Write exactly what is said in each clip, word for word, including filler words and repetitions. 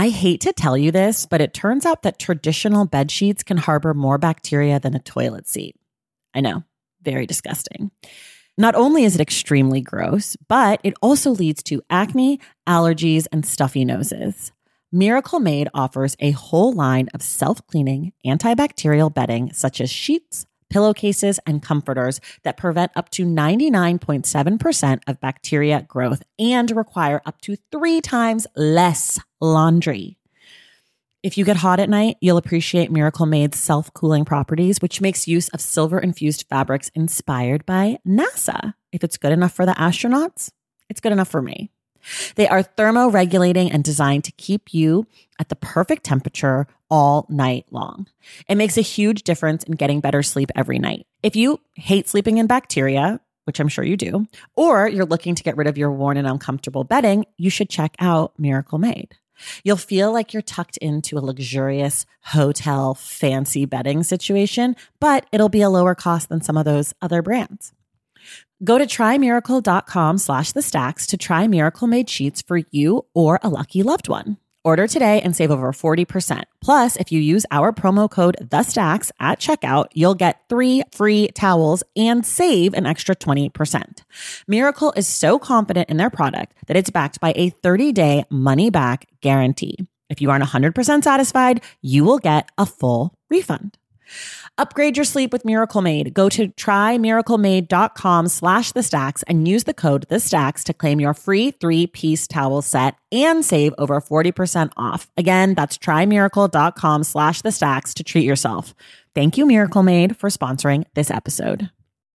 I hate to tell you this, but it turns out that traditional bed sheets can harbor more bacteria than a toilet seat. I know, very disgusting. Not only is it extremely gross, but it also leads to acne, allergies, and stuffy noses. Miracle Made offers a whole line of self-cleaning, antibacterial bedding such as sheets, pillowcases, and comforters that prevent up to ninety-nine point seven percent of bacteria growth and require up to three times less laundry. If you get hot at night, you'll appreciate Miracle Made's self-cooling properties, which makes use of silver-infused fabrics inspired by NASA. If it's good enough for the astronauts, it's good enough for me. They are thermoregulating and designed to keep you at the perfect temperature all night long. It makes a huge difference in getting better sleep every night. If you hate sleeping in bacteria, which I'm sure you do, or you're looking to get rid of your worn and uncomfortable bedding, you should check out Miracle Made. You'll feel like you're tucked into a luxurious hotel fancy bedding situation, but it'll be a lower cost than some of those other brands. Go to trymiracle.com slash the stacks to try Miracle Made sheets for you or a lucky loved one. Order today and save over forty percent. Plus, if you use our promo code THESTACKS at checkout, you'll get three free towels and save an extra twenty percent. Miracle is so confident in their product that it's backed by a thirty-day money-back guarantee. If you aren't one hundred percent satisfied, you will get a full refund. Upgrade your sleep with Miracle Made. Go to trymiraclemade.com slash the stacks and use the code the stacks to claim your free three-piece towel set and save over forty percent off. Again, that's trymiracle.com slash the stacks to treat yourself. Thank you, Miracle Made, for sponsoring this episode.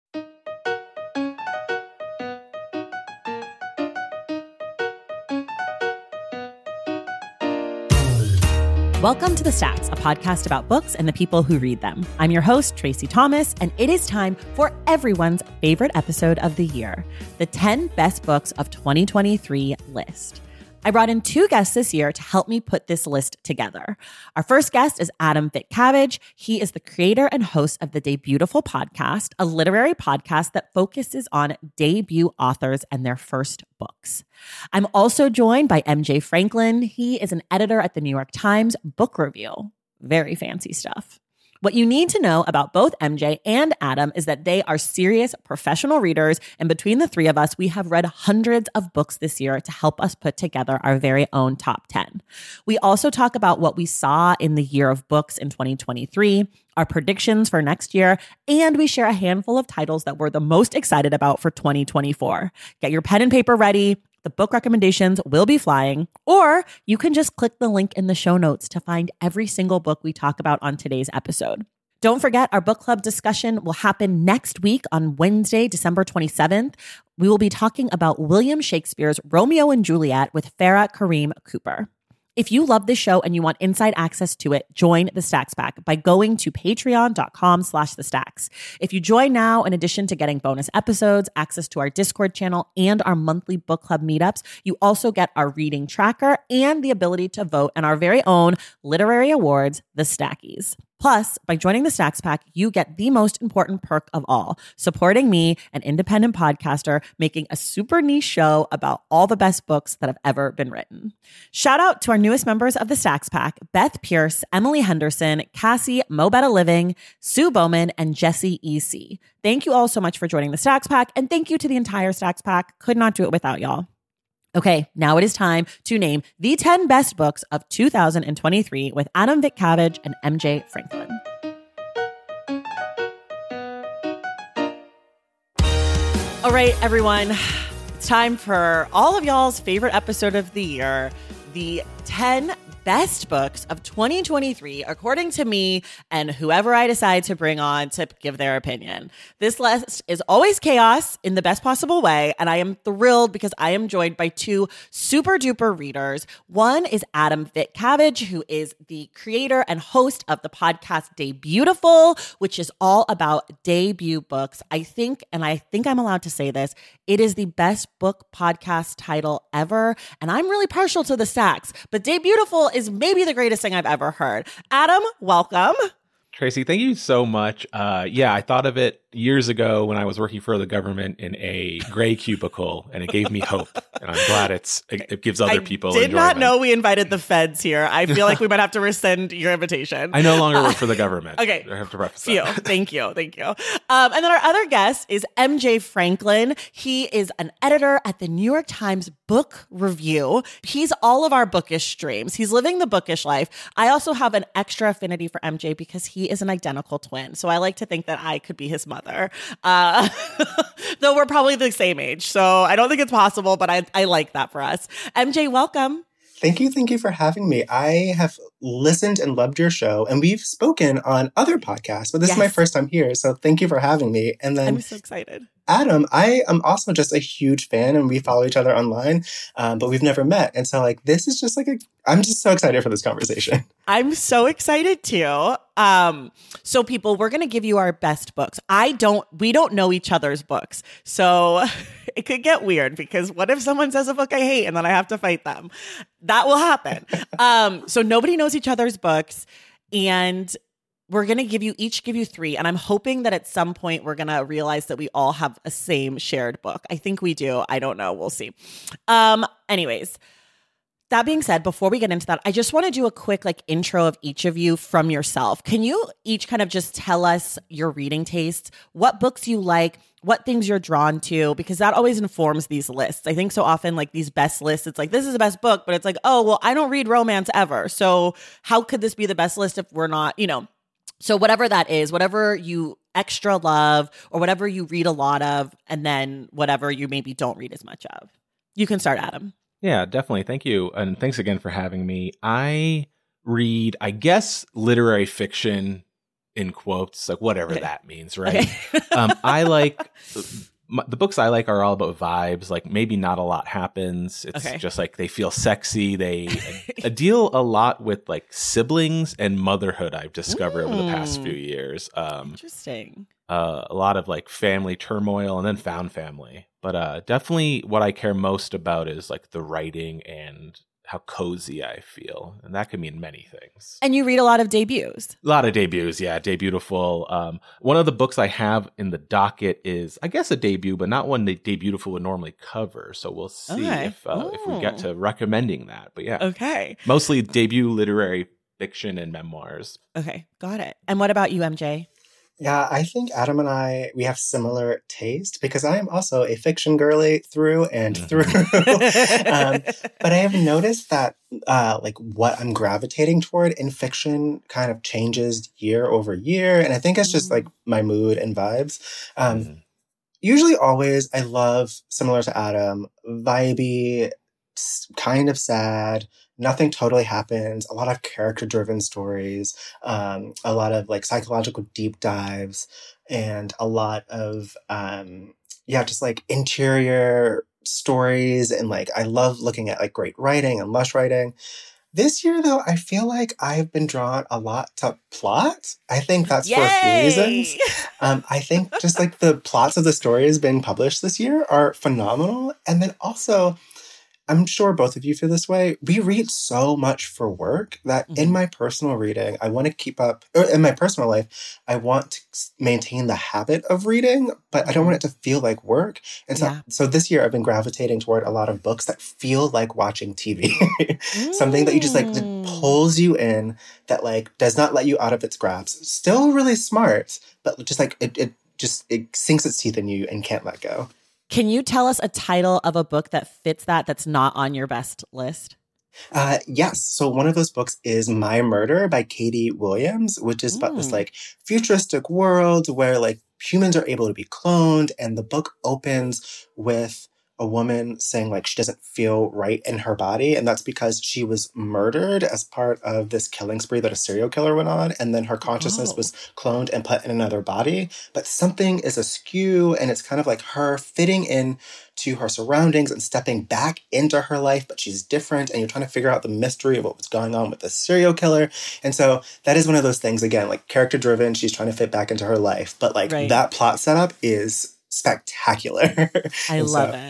Welcome to The Stacks, a podcast about books and the people who read them. I'm your host, Tracy Thomas, and it is time for everyone's favorite episode of the year, the ten Best Books of twenty twenty-three list. I brought in two guests this year to help me put this list together. Our first guest is Adam Vitcavage. He is the creator and host of the Debutiful podcast, a literary podcast that focuses on debut authors and their first books. I'm also joined by M J Franklin. He is an editor at the New York Times Book Review. Very fancy stuff. What you need to know about both M J and Adam is that they are serious professional readers, and between the three of us, we have read hundreds of books this year to help us put together our very own top ten. We also talk about what we saw in the year of books in twenty twenty-three, our predictions for next year, and we share a handful of titles that we're the most excited about for twenty twenty-four. Get your pen and paper ready. The book recommendations will be flying, or you can just click the link in the show notes to find every single book we talk about on today's episode. Don't forget, our book club discussion will happen next week on Wednesday, December twenty-seventh. We will be talking about William Shakespeare's Romeo and Juliet with Farah Kareem Cooper. If you love this show and you want inside access to it, join the Stacks Pack by going to patreon.com slash the stacks. If you join now, in addition to getting bonus episodes, access to our Discord channel, and our monthly book club meetups, you also get our reading tracker and the ability to vote in our very own literary awards, the Stackies. Plus, by joining the Stacks Pack, you get the most important perk of all, supporting me, an independent podcaster, making a super niche show about all the best books that have ever been written. Shout out to our newest members of the Stacks Pack, Beth Pierce, Emily Henderson, Cassie, Mo Better Living, Sue Bowman, and Jesse E C. Thank you all so much for joining the Stacks Pack, and thank you to the entire Stacks Pack. Could not do it without y'all. Okay, now it is time to name the ten best books of two thousand twenty-three with Adam Vitcavage and M J Franklin. All right, everyone, it's time for all of y'all's favorite episode of the year, the ten best books of twenty twenty-three, according to me and whoever I decide to bring on to give their opinion. This list is always chaos in the best possible way, and I am thrilled because I am joined by two super duper readers. One is Adam Vitcavage, who is the creator and host of the podcast Debutiful, which is all about debut books. I think, and I think I'm allowed to say this, it is the best book podcast title ever, and I'm really partial to the Stacks, but Debutiful is maybe the greatest thing I've ever heard. Adam, welcome. Tracy, thank you so much. Uh, yeah, I thought of it years ago when I was working for the government in a gray cubicle, and it gave me hope. And I'm glad it's it, it gives other I people did enjoyment. not know we invited the feds here. I feel like we might have to rescind your invitation. I no longer work for the government. Okay. I have to preface Phew. that. Thank you. Thank you. Um, and then our other guest is M J Franklin. He is an editor at the New York Times Book Review. He's all of our bookish streams. He's living the bookish life. I also have an extra affinity for M J because he is an identical twin. So I like to think that I could be his mother. Uh, though we're probably the same age. So I don't think it's possible, but I, I like that for us. M J, welcome. Thank you. Thank you for having me. I have listened and loved your show, and we've spoken on other podcasts, but this Yes. is my first time here. So thank you for having me. And then I'm so excited. Adam, I am also just a huge fan, and we follow each other online, um, but we've never met. And so like, this is just like, a, I'm just so excited for this conversation. I'm so excited too. Um, so people, we're going to give you our best books. I don't, we don't know each other's books. So it could get weird because what if someone says a book I hate and then I have to fight them? That will happen. um, so nobody knows each other's books, and we're going to give you each give you three. And I'm hoping that at some point we're going to realize that we all have a same shared book. I think we do. I don't know. We'll see. Um, anyways, that being said, before we get into that, I just want to do a quick like intro of each of you from yourself. Can you each kind of just tell us your reading tastes, what books you like, what things you're drawn to, because that always informs these lists. I think so often like these best lists, it's like, this is the best book, but it's like, oh, well, I don't read romance ever. So how could this be the best list if we're not, you know? So whatever that is, whatever you extra love or whatever you read a lot of, and then whatever you maybe don't read as much of. You can start, Adam. Yeah, definitely. Thank you. And thanks again for having me. I read, I guess, literary fiction in quotes, like whatever Okay. that means, right? Okay. um, I like, my, the books I like are all about vibes. Like maybe not a lot happens. It's Okay. just like they feel sexy. They uh, deal a lot with like siblings and motherhood, I've discovered over the past Mm. few years. Um, Interesting. uh, a lot of like family turmoil and then found family. But uh, definitely what I care most about is like the writing and how cozy I feel. And that could mean many things. And you read a lot of debuts. A lot of debuts, yeah, Debutiful. Um, one of the books I have in the docket is, I guess, a debut, but not one that Debutiful would normally cover. So we'll see Okay. if uh, if we get Ooh. to recommending that. But yeah, Okay. mostly debut literary fiction and memoirs. Okay. Got it. And what about you, M J? Yeah, I think Adam and I, we have similar taste because I am also a fiction girly through and through. um, but I have noticed that uh, like what I'm gravitating toward in fiction kind of changes year over year. And I think it's just like my mood and vibes. Um, Mhm. Usually always, I love, similar to Adam, vibey, s- kind of sad. Nothing totally happens. A lot of character-driven stories, um, a lot of like psychological deep dives, and a lot of um, yeah, just like interior stories. And like I love looking at like great writing and lush writing. This year, though, I feel like I've been drawn a lot to plot. I think that's for a few reasons. Um, I think just like the plots of the stories being published this year are phenomenal, and then also, I'm sure both of you feel this way. We read so much for work that Mhm. in my personal reading, I want to keep up, or in my personal life, I want to s- maintain the habit of reading, but I don't want it to feel like work. And so, Yeah. so this year I've been gravitating toward a lot of books that feel like watching T V. Something that you just like, that Mm. pulls you in, that like does not let you out of its grasp. Still really smart, but just like it, it just, it sinks its teeth in you and can't let go. Can you tell us a title of a book that fits that that's not on your best list? Uh, yes. So one of those books is My Murder by Katie Williams, which is about this Mm. like futuristic world where like humans are able to be cloned. And the book opens with a woman saying like she doesn't feel right in her body. And that's because she was murdered as part of this killing spree that a serial killer went on. And then her consciousness Oh. was cloned and put in another body. But something is askew, and it's kind of like her fitting in to her surroundings and stepping back into her life, but she's different, and you're trying to figure out the mystery of what was going on with the serial killer. And so that is one of those things, again, like character driven, she's trying to fit back into her life. But like Right. that plot setup is spectacular. I And love so- it.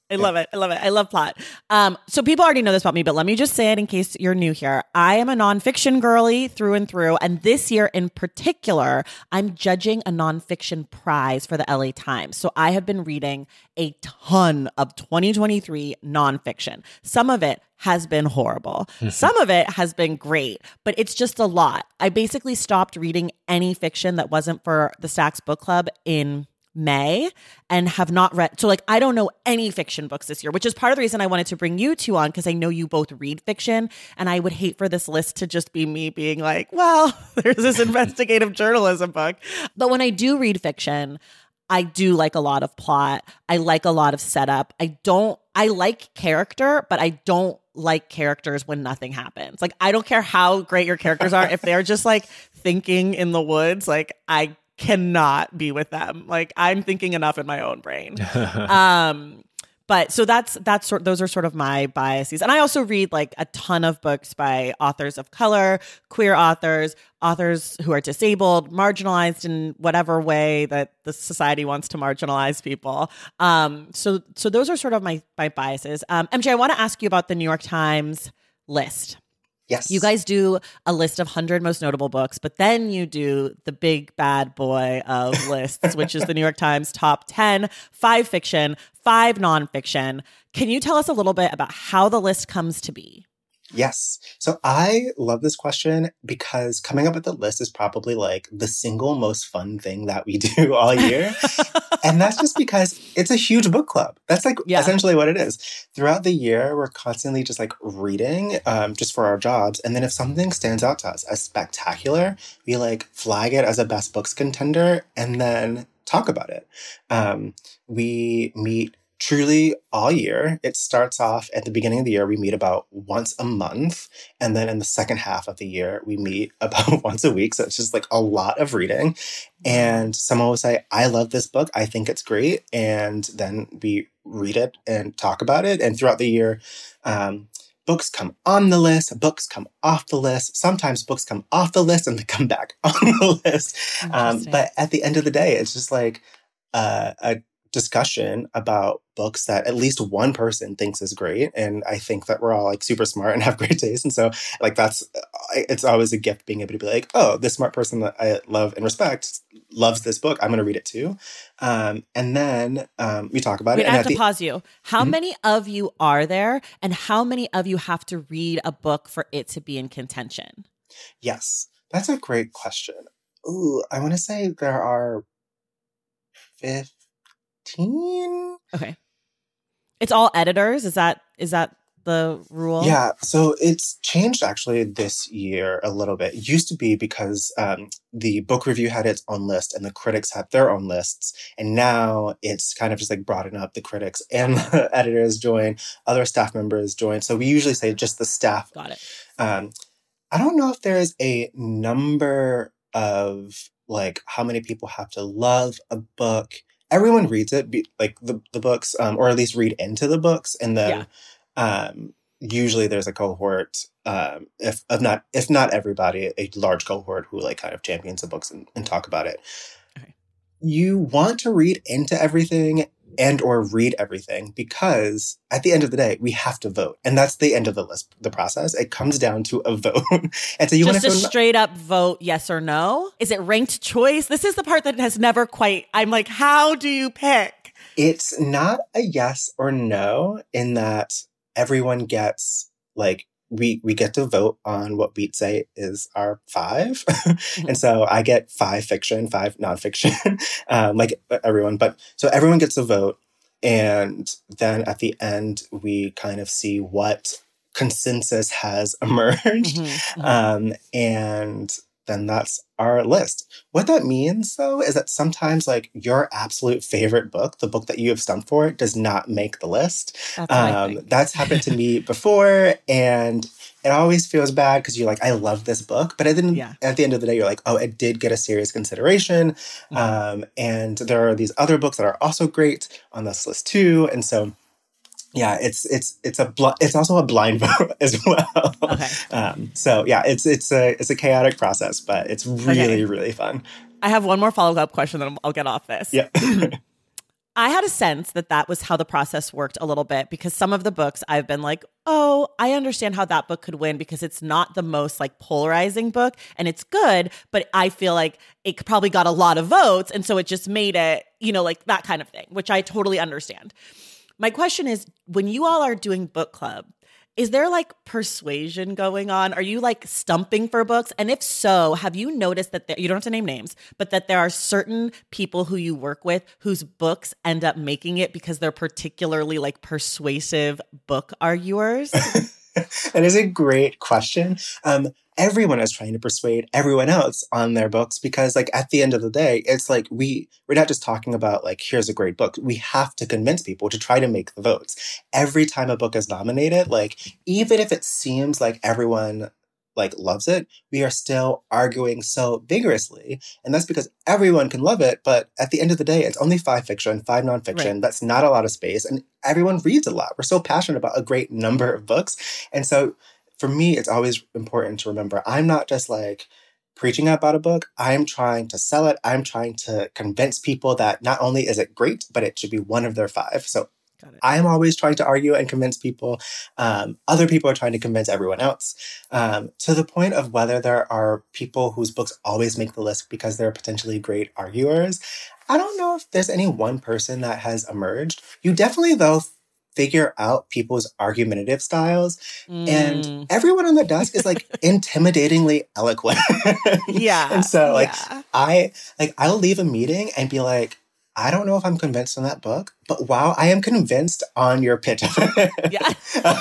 I love it. I love it. I love plot. Um, so people already know this about me, but let me just say it in case you're new here. I am a nonfiction girly through and through. And this year in particular, I'm judging a nonfiction prize for the L A Times. So I have been reading a ton of twenty twenty-three nonfiction. Some of it has been horrible. Some of it has been great, but it's just a lot. I basically stopped reading any fiction that wasn't for the Stacks Book Club in May and have not read. So like, I don't know any fiction books this year, which is part of the reason I wanted to bring you two on, because I know you both read fiction, and I would hate for this list to just be me being like, well, there's this investigative journalism book. But when I do read fiction, I do like a lot of plot. I like a lot of setup. I don't, I like character, but I don't like characters when nothing happens. Like, I don't care how great your characters are. If they're just like thinking in the woods, like I cannot be with them. Like, I'm thinking enough in my own brain. um, but so that's, that's sort, those are sort of my biases. And I also read like a ton of books by authors of color, queer authors, authors who are disabled, marginalized in whatever way that the society wants to marginalize people. Um, so, so those are sort of my, my biases. Um, M J, I want to ask you about the New York Times list. Yes. You guys do a list of one hundred most notable books, but then you do the big bad boy of lists, which is the New York Times top ten, five fiction, five nonfiction. Can you tell us a little bit about how the list comes to be? Yes. So I love this question because coming up with the list is probably like the single most fun thing that we do all year. And that's just because it's a huge book club. That's like yeah. essentially what it is. Throughout the year, we're constantly just like reading um, just for our jobs. And then if something stands out to us as spectacular, we like flag it as a best books contender and then talk about it. Um, we meet truly all year. It starts off at the beginning of the year. We meet about once a month. And then in the second half of the year, we meet about once a week. So it's just like a lot of reading. And someone will say, I love this book. I think it's great. And then we read it and talk about it. And throughout the year, um, books come on the list, books come off the list. Sometimes books come off the list and they come back on the list. Um, but at the end of the day, it's just like uh, a discussion about books that at least one person thinks is great. And I think that we're all like super smart and have great taste. And so like that's, it's always a gift being able to be like, oh, this smart person that I love and respect loves this book. I'm going to read it too. Um, and then um, we talk about Wait, it. I and have to the- pause you. How mm-hmm. many of you are there, and how many of you have to read a book for it to be in contention? Yes, that's a great question. Ooh, I want to say there are fifteen. Okay. It's all editors. Is that is that the rule? Yeah. So it's changed actually this year a little bit. It used to be because um, the book review had its own list and the critics had their own lists. And now it's kind of just like broadened up. The critics and the editors join, other staff members join. So we usually say just the staff. Got it. Um, I don't know if there's a number of like how many people have to love a book. Everyone reads it, be, like the, the books, um, or at least read into the books. And then yeah. um, usually there's a cohort, um, if, if not if not everybody, a large cohort who like kind of champions the books and, and talk about it. Okay. You want to read into everything and or read everything because at the end of the day, we have to vote. And that's the end of the list, the process. It comes down to a vote. And so you Just want to a straight up vote, yes or no? Is it ranked choice? This is the part that has never quite, I'm like, how do you pick? It's not a yes or no in that everyone gets like, we we get to vote on what we'd say is our five. And so I get five fiction, five nonfiction, um, like everyone. But so everyone gets a vote. And then at the end, we kind of see what consensus has emerged. Mm-hmm, mm-hmm. Um, and then that's our list. What that means, though, is that sometimes like your absolute favorite book, the book that you have stumped for, does not make the list. That's, um, that's happened to me before. And it always feels bad because you're like, I love this book. But at the, yeah. at the end of the day, you're like, oh, it did get a serious consideration. Mm-hmm. Um, and there are these other books that are also great on this list, too. And so yeah, it's it's it's a bl- it's also a blind vote as well. Okay. Um, so yeah, it's it's a it's a chaotic process, but it's really okay. really fun. I have one more follow up question, then I'll get off this. Yeah. I had a sense that that was how the process worked a little bit, because some of the books I've been like, oh, I understand how that book could win because it's not the most like polarizing book and it's good, but I feel like it probably got a lot of votes. And so it just made it, you know, like that kind of thing, which I totally understand. My question is, when you all are doing book club, is there like persuasion going on? Are you like stumping for books? And if so, have you noticed that there, you don't have to name names, but that there are certain people who you work with whose books end up making it because they're particularly like persuasive book arguers? That is a great question. Um, everyone is trying to persuade everyone else on their books because, like, at the end of the day, it's like we, we're not just talking about, like, here's a great book. We have to convince people to try to make the votes. Every time a book is nominated, like, even if it seems like everyone, like, loves it, we are still arguing so vigorously. And that's because everyone can love it. But at the end of the day, it's only five fiction, five nonfiction. Right. That's not a lot of space. And everyone reads a lot. We're so passionate about a great number of books. And so for me, it's always important to remember, I'm not just like preaching about a book. I'm trying to sell it. I'm trying to convince people that not only is it great, but it should be one of their five. So I'm always trying to argue and convince people. Um, other people are trying to convince everyone else, um, to the point of whether there are people whose books always make the list because they're potentially great arguers. I don't know if there's any one person that has emerged. You definitely, though, figure out people's argumentative styles. Mm. And everyone on the desk is like intimidatingly eloquent. Yeah. And so like yeah. I like I'll leave a meeting and be like, I don't know if I'm convinced on that book, but wow, I am convinced on your pitch. Yeah.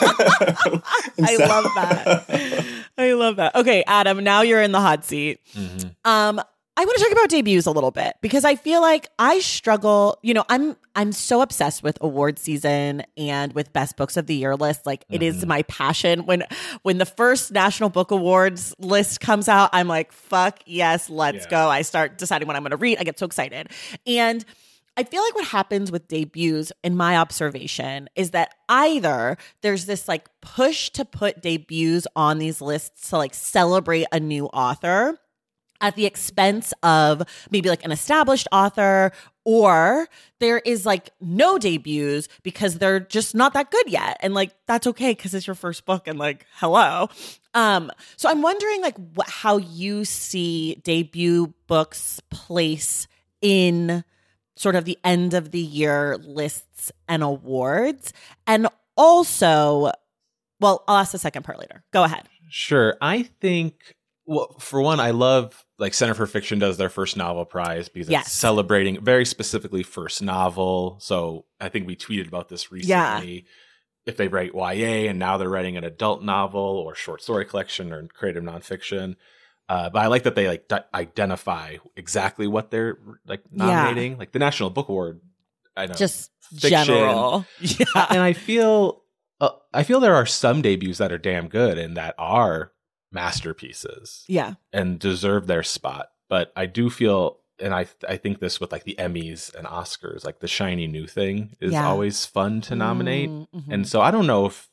I so. love that. I love that. Okay, Adam, now you're in the hot seat. Mm-hmm. Um, I want to talk about debuts a little bit because I feel like I struggle, you know, I'm I'm so obsessed with award season and with best books of the year list. Like mm-hmm. it is my passion. When when the first National Book Awards list comes out, I'm like, fuck yes, let's yeah. go. I start deciding what I'm going to read. I get so excited. And I feel like what happens with debuts, in my observation, is that either there's this like push to put debuts on these lists to like celebrate a new author at the expense of maybe like an established author, or there is like no debuts because they're just not that good yet. And like, that's okay because it's your first book and like, hello. Um, so I'm wondering like wh- how you see debut books place in sort of the end of the year lists and awards. And also, well, I'll ask the second part later. Go ahead. Sure. I think, well, for one, I love like Center for Fiction does their first novel prize because yes. it's celebrating very specifically first novel. So I think we tweeted about this recently. Yeah. If they write Y A and now they're writing an adult novel or short story collection or creative nonfiction. Uh, but I like that they like d- identify exactly what they're like nominating, yeah. like the National Book Award. I know, just fiction. General, yeah. And I feel, uh, I feel there are some debuts that are damn good and that are masterpieces, yeah, and deserve their spot. But I do feel, and I I think this with like the Emmys and Oscars, like the shiny new thing is yeah. always fun to nominate, mm-hmm. and so I don't know if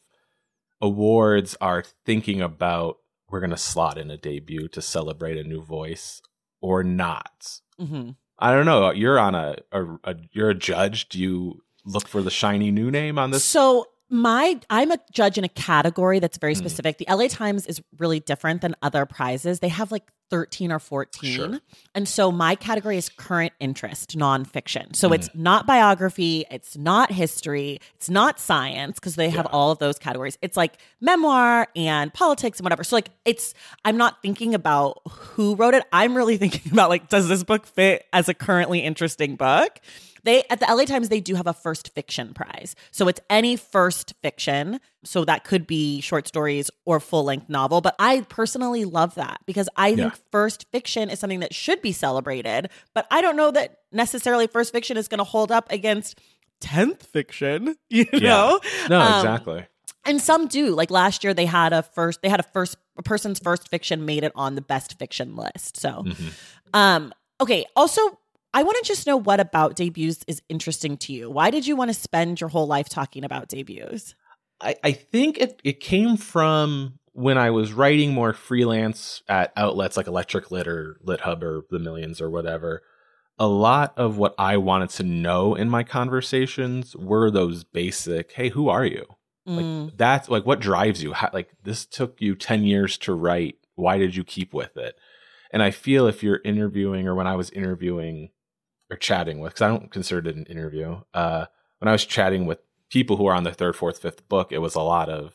awards are thinking about, we're going to slot in a debut to celebrate a new voice or not. Mm-hmm. I don't know. You're on a, a, a, you're a judge. Do you look for the shiny new name on this? So my, I'm a judge in a category that's very specific. Mm. The L A Times is really different than other prizes. They have like thirteen or fourteen. Sure. And so my category is current interest, nonfiction. So mm. it's not biography. It's not history. It's not science because they have yeah. all of those categories. It's like memoir and politics and whatever. So like it's, I'm not thinking about who wrote it. I'm really thinking about like, does this book fit as a currently interesting book? They at the L A Times, they do have a first fiction prize. So it's any first fiction. So that could be short stories or full-length novel. But I personally love that because I think yeah. first fiction is something that should be celebrated. But I don't know that necessarily first fiction is going to hold up against tenth fiction, you yeah. know? No, um, exactly. And some do. Like last year, they had a first, they had a first, a person's first fiction made it on the best fiction list. So, mm-hmm. um, okay. Also, I want to just know what about debuts is interesting to you. Why did you want to spend your whole life talking about debuts? I, I think it, it came from when I was writing more freelance at outlets like Electric Lit or LitHub or The Millions or whatever. a lot of what I wanted to know in my conversations were those basic, hey, who are you? Mm. Like that's like what drives you? How, like this took you ten years to write. Why did you keep with it? And I feel if you're interviewing, or when I was interviewing or chatting with, because I don't consider it an interview, uh, when I was chatting with people who are on their third, fourth, fifth book, it was a lot of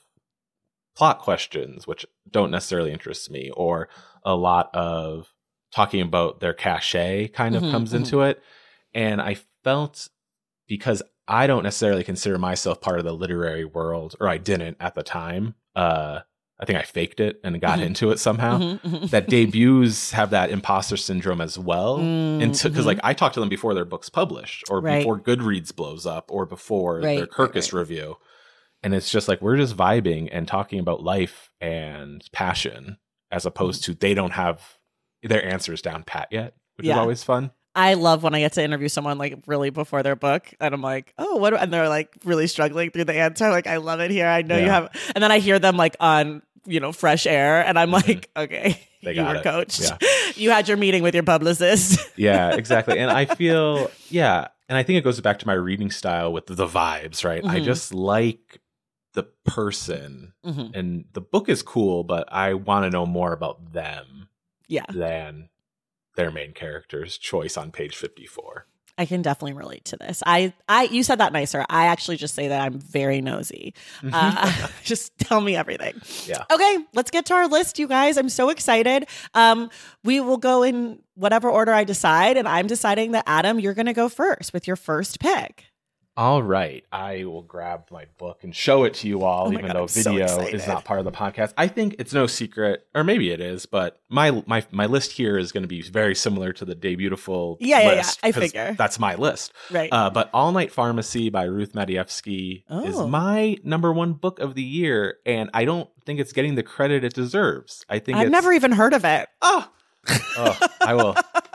plot questions, which don't necessarily interest me, or a lot of talking about their cachet kind of mm-hmm, comes mm-hmm. into it. And I felt, because I don't necessarily consider myself part of the literary world, or I didn't at the time, uh, I think I faked it and got mm-hmm. into it somehow, mm-hmm, mm-hmm. that debuts have that imposter syndrome as well. Mm-hmm. And so, because like I talked to them before their book's published, or right. before Goodreads blows up, or before right, their Kirkus right, right. review. And it's just like, we're just vibing and talking about life and passion, as opposed mm-hmm. to they don't have their answers down pat yet, which yeah. is always fun. I love when I get to interview someone like really before their book, and I'm like, oh, what? And they're like really struggling through the answer. Like, I love it here. I know yeah. you have. And then I hear them like on, you know, Fresh Air, and I'm mm-hmm. like, okay, they you were it. coached. Yeah. You had your meeting with your publicist. Yeah, exactly. And I feel, yeah. And I think it goes back to my reading style with the vibes, right? Mm-hmm. I just like the person, mm-hmm. and the book is cool, but I want to know more about them. Yeah. Than their main character's choice on page fifty-four. I can definitely relate to this. I, I, you said that nicer. I actually just say that I'm very nosy. Uh, just tell me everything. Yeah. Okay, let's get to our list, you guys. I'm so excited. Um, we will go in whatever order I decide, and I'm deciding that, Adam, you're going to go first with your first pick. All right. I will grab my book and show it to you all, oh even God, though I'm video so is not part of the podcast. I think it's no secret, or maybe it is, but my my my list here is going to be very similar to the Debutiful yeah, list. Yeah, yeah. I figure. That's my list. Right. Uh, but All Night Pharmacy by Ruth Madievsky oh. is my number one book of the year, and I don't think it's getting the credit it deserves. I think I've it's, never even heard of it. Oh, oh I will.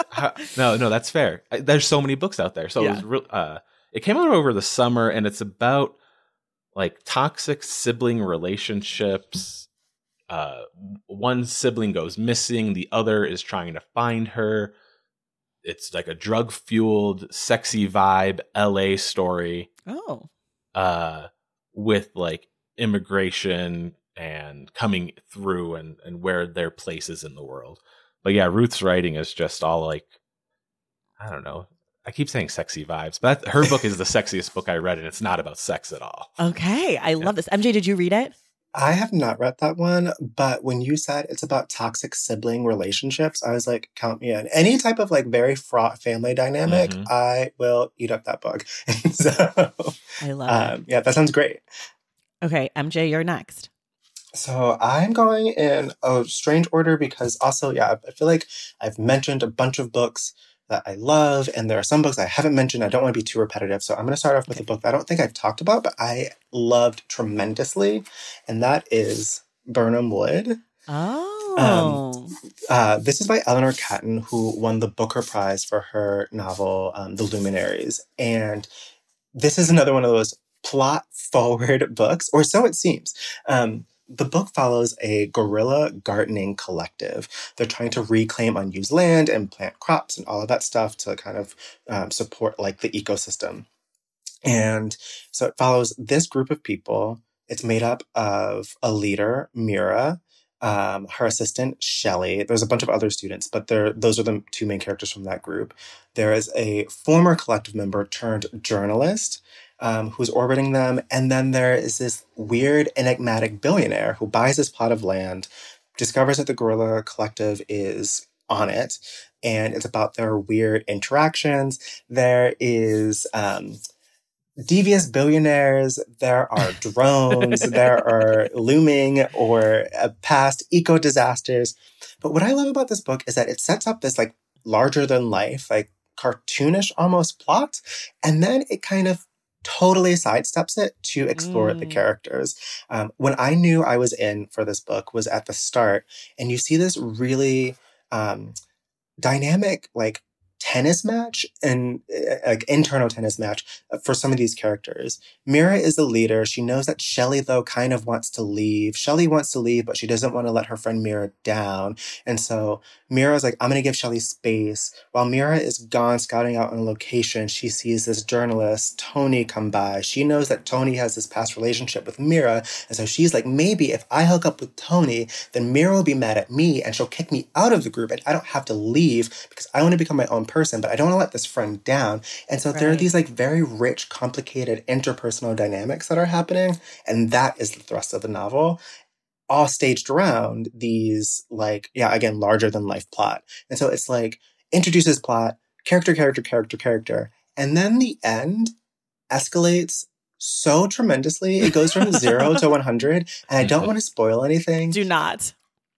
No, no, that's fair. There's so many books out there. So yeah. it was real. Uh, It came out over the summer, and it's about like toxic sibling relationships. Uh, one sibling goes missing. The other is trying to find her. It's like a drug-fueled, sexy vibe L A story. Oh. Uh, with like immigration and coming through, and, and where their place is in the world. But yeah, Ruth's writing is just all like, I don't know. I keep saying sexy vibes, but that, her book is the sexiest book I read, and it's not about sex at all. Okay. I yeah. love this. M J, did you read it? I have not read that one, but when you said it's about toxic sibling relationships, I was like, count me in. Any type of like very fraught family dynamic, mm-hmm. I will eat up that book. so, I love um, it. Yeah, that sounds great. Okay, M J, you're next. So I'm going in a strange order because also, yeah, I feel like I've mentioned a bunch of books that I love, and there are some books I haven't mentioned. I don't want to be too repetitive, so I'm going to start off with a book that I don't think I've talked about, but I loved tremendously, and that is Birnam Wood. Oh. Um, uh, this is by Eleanor Catton, who won the Booker Prize for her novel, um, The Luminaries, and this is another one of those plot-forward books, or so it seems. Um, The book follows a guerrilla gardening collective. They're trying to reclaim unused land and plant crops and all of that stuff to kind of um, support like the ecosystem. And so it follows this group of people. It's made up of a leader, Mira, um, her assistant, Shelley. There's a bunch of other students, but they're, those are the two main characters from that group. There is a former collective member turned journalist, Um, who's orbiting them. And then there is this weird, enigmatic billionaire who buys this plot of land, discovers that the guerrilla collective is on it, and it's about their weird interactions. There is um, devious billionaires, there are drones, there are looming or uh, past eco-disasters. But what I love about this book is that it sets up this like larger-than-life, like cartoonish almost plot, and then it kind of totally sidesteps it to explore mm. the characters. Um, when I knew I was in for this book was at the start, and you see this really um, dynamic, like tennis match and uh, like internal tennis match for some of these characters. Mira is the leader. She knows that Shelley, though, kind of wants to leave. Shelley wants to leave, but she doesn't want to let her friend Mira down. And so Mira's like, I'm going to give Shelley space. While Mira is gone scouting out on location, she sees this journalist, Tony, come by. She knows that Tony has this past relationship with Mira. And so she's like, maybe if I hook up with Tony, then Mira will be mad at me and she'll kick me out of the group and I don't have to leave because I want to become my own person, but I don't want to let this friend down. And so right. there are these like very rich, complicated interpersonal dynamics that are happening. And that is the thrust of the novel, all staged around these like, yeah, again, larger than life plot. And so it's like introduces plot, character, character, character, character. And then the end escalates so tremendously. It goes from zero to one hundred. And I don't want to spoil anything. Do not.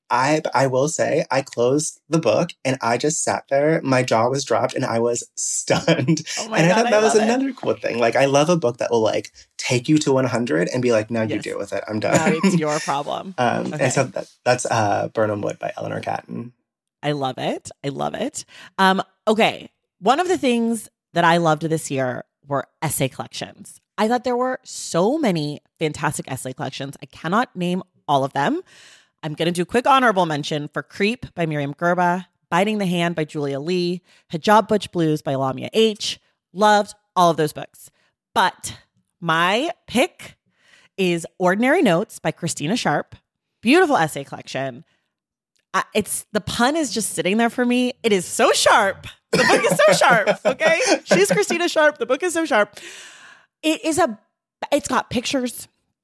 I I will say I closed the book and I just sat there. My jaw was dropped and I was stunned. Oh my and I God, thought that I was love another it. cool thing. Like I love a book that will like take you to one hundred and be like, now Yes. you deal with it. I'm done. Now it's your problem. um, Okay. And so that, that's uh, Burnham Wood by Eleanor Catton. I love it. I love it. Um, okay. One of the things that I loved this year were essay collections. I thought there were so many fantastic essay collections. I cannot name all of them. I'm going to do a quick honorable mention for Creep by Miriam Gerba, Biting the Hand by Julia Lee, Hijab Butch Blues by Lamia H. Loved all of those books. But my pick is Ordinary Notes by Christina Sharp. Beautiful essay collection. Uh, it's the pun is just sitting there for me. It is so sharp. The book is so sharp. Okay. She's Christina Sharp. The book is so sharp. It is a, it's got pictures.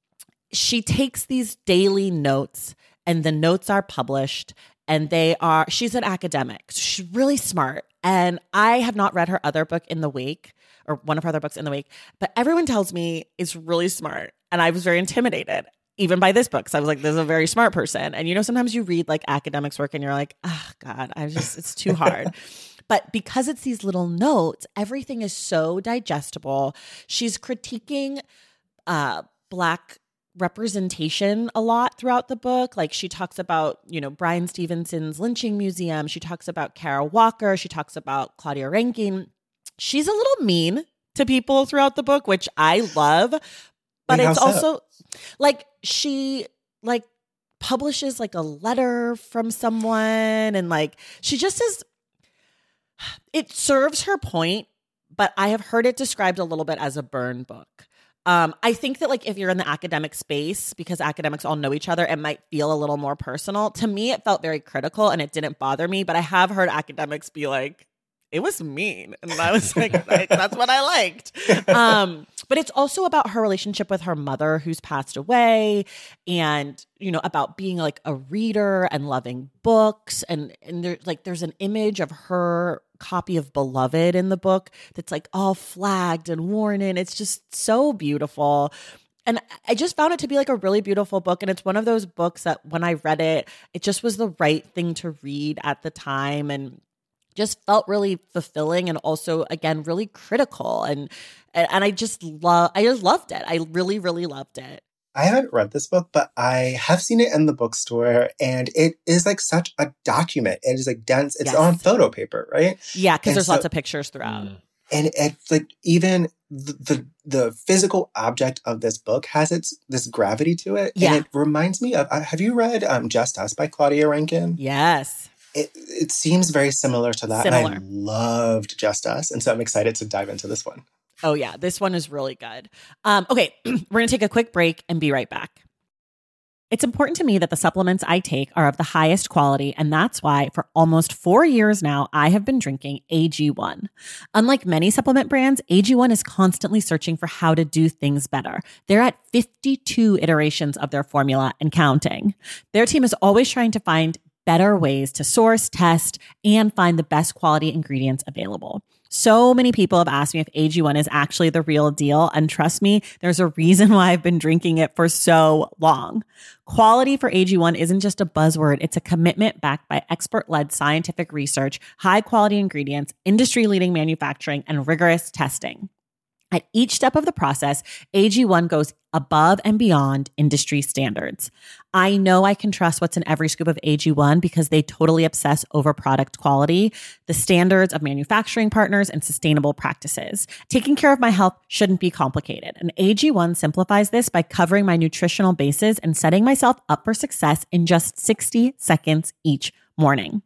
She takes these daily notes and the notes are published and they are, she's an academic. She's really smart. And I have not read her other book, In the Wake, or one of her other books, In the Wake, but everyone tells me it's really smart. And I was very intimidated, even by this book. So I was like, this is a very smart person. And you know, sometimes you read like academics work and you're like, oh God, I just, it's too hard. But because it's these little notes, everything is so digestible. She's critiquing uh, Black representation a lot throughout the book. Like she talks about, you know, Bryan Stevenson's lynching museum. She talks about Kara Walker. She talks about Claudia Rankine. She's a little mean to people throughout the book, which I love. But Wait, it's how's also like she like publishes like a letter from someone and like she just is, it serves her point, but I have heard it described a little bit as a burn book. Um, I think that like if you're in the academic space, because academics all know each other, it might feel a little more personal. To me, it felt very critical and it didn't bother me, but I have heard academics be like, it was mean. And I was like, like that's what I liked. Um, but it's also about her relationship with her mother who's passed away and, you know, about being like a reader and loving books. And, and there, like, there's an image of her copy of Beloved in the book that's like all flagged and worn in. It's just so beautiful. And I just found it to be like a really beautiful book. And it's one of those books that when I read it, it just was the right thing to read at the time and just felt really fulfilling and also, again, really critical. And and I just love, I just loved it. I really, really loved it. I haven't read this book, but I have seen it in the bookstore and it is like such a document. It is like dense. It's Yes. on photo paper, right? Yeah, because And there's so- lots of pictures throughout. Mm. And it's like even the, the the physical object of this book has its this gravity to it. Yeah. And it reminds me of, uh, have you read um, Just Us by Claudia Rankine? Yes. It, it seems very similar to that. Similar. And I loved Just Us. And so I'm excited to dive into this one. Oh, yeah. This one is really good. Um, okay, we're going to take a quick break and be right back. It's important to me that the supplements I take are of the highest quality, and that's why for almost four years now, I have been drinking A G one. Unlike many supplement brands, A G one is constantly searching for how to do things better. They're at fifty-two iterations of their formula and counting. Their team is always trying to find better ways to source, test, and find the best quality ingredients available. So many people have asked me if A G one is actually the real deal. And trust me, there's a reason why I've been drinking it for so long. Quality for A G one isn't just a buzzword. It's a commitment backed by expert-led scientific research, high-quality ingredients, industry-leading manufacturing, and rigorous testing. At each step of the process, A G one goes above and beyond industry standards. I know I can trust what's in every scoop of A G one because they totally obsess over product quality, the standards of manufacturing partners, and sustainable practices. Taking care of my health shouldn't be complicated, and A G one simplifies this by covering my nutritional bases and setting myself up for success in just sixty seconds each morning.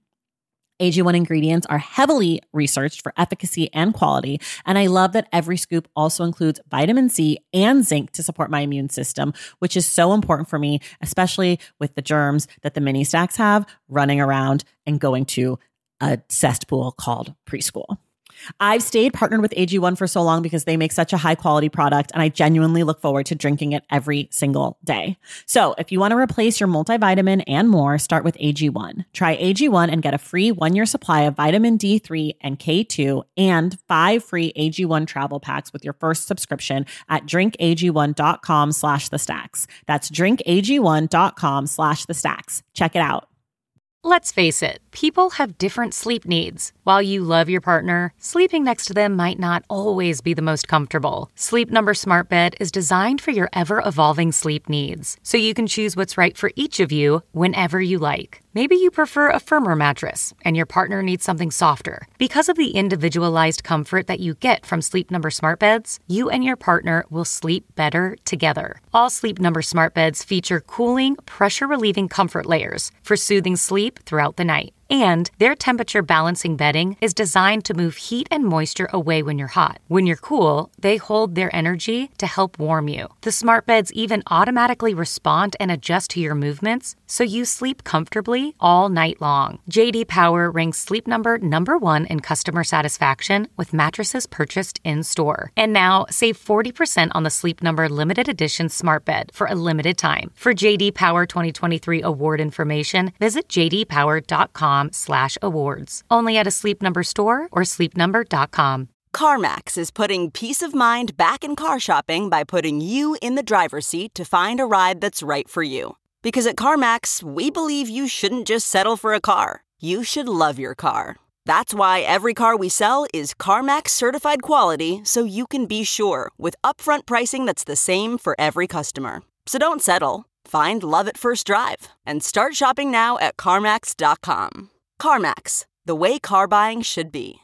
A G one ingredients are heavily researched for efficacy and quality, and I love that every scoop also includes vitamin C and zinc to support my immune system, which is so important for me, especially with the germs that the mini stacks have running around and going to a cesspool called preschool. I've stayed partnered with A G one for so long because they make such a high quality product, and I genuinely look forward to drinking it every single day. So if you want to replace your multivitamin and more, start with A G one. Try A G one and get a free one-year supply of vitamin D three and K two and five free A G one travel packs with your first subscription at drinkag1.com slash the stacks. That's drinkag1.com slash the stacks. Check it out. Let's face it, people have different sleep needs. While you love your partner, sleeping next to them might not always be the most comfortable. Sleep Number Smart Bed is designed for your ever-evolving sleep needs, so you can choose what's right for each of you whenever you like. Maybe you prefer a firmer mattress and your partner needs something softer. Because of the individualized comfort that you get from Sleep Number Smart Beds, you and your partner will sleep better together. All Sleep Number Smart Beds feature cooling, pressure-relieving comfort layers for soothing sleep throughout the night. And their temperature balancing bedding is designed to move heat and moisture away when you're hot. When you're cool, they hold their energy to help warm you. The smart beds even automatically respond and adjust to your movements, so you sleep comfortably all night long. J D Power ranks Sleep Number number one in customer satisfaction with mattresses purchased in-store. And now, save forty percent on the Sleep Number limited edition smart bed for a limited time. For J D Power twenty twenty-three award information, visit j d power dot com slash awards. Only at a Sleep Number store or sleep number dot com. CarMax is putting peace of mind back in car shopping by putting you in the driver's seat to find a ride that's right for you. Because at CarMax, we believe you shouldn't just settle for a car. You should love your car. That's why every car we sell is CarMax certified quality, so you can be sure with upfront pricing that's the same for every customer. So don't settle. Find love at first drive and start shopping now at CarMax dot com. CarMax, the way car buying should be.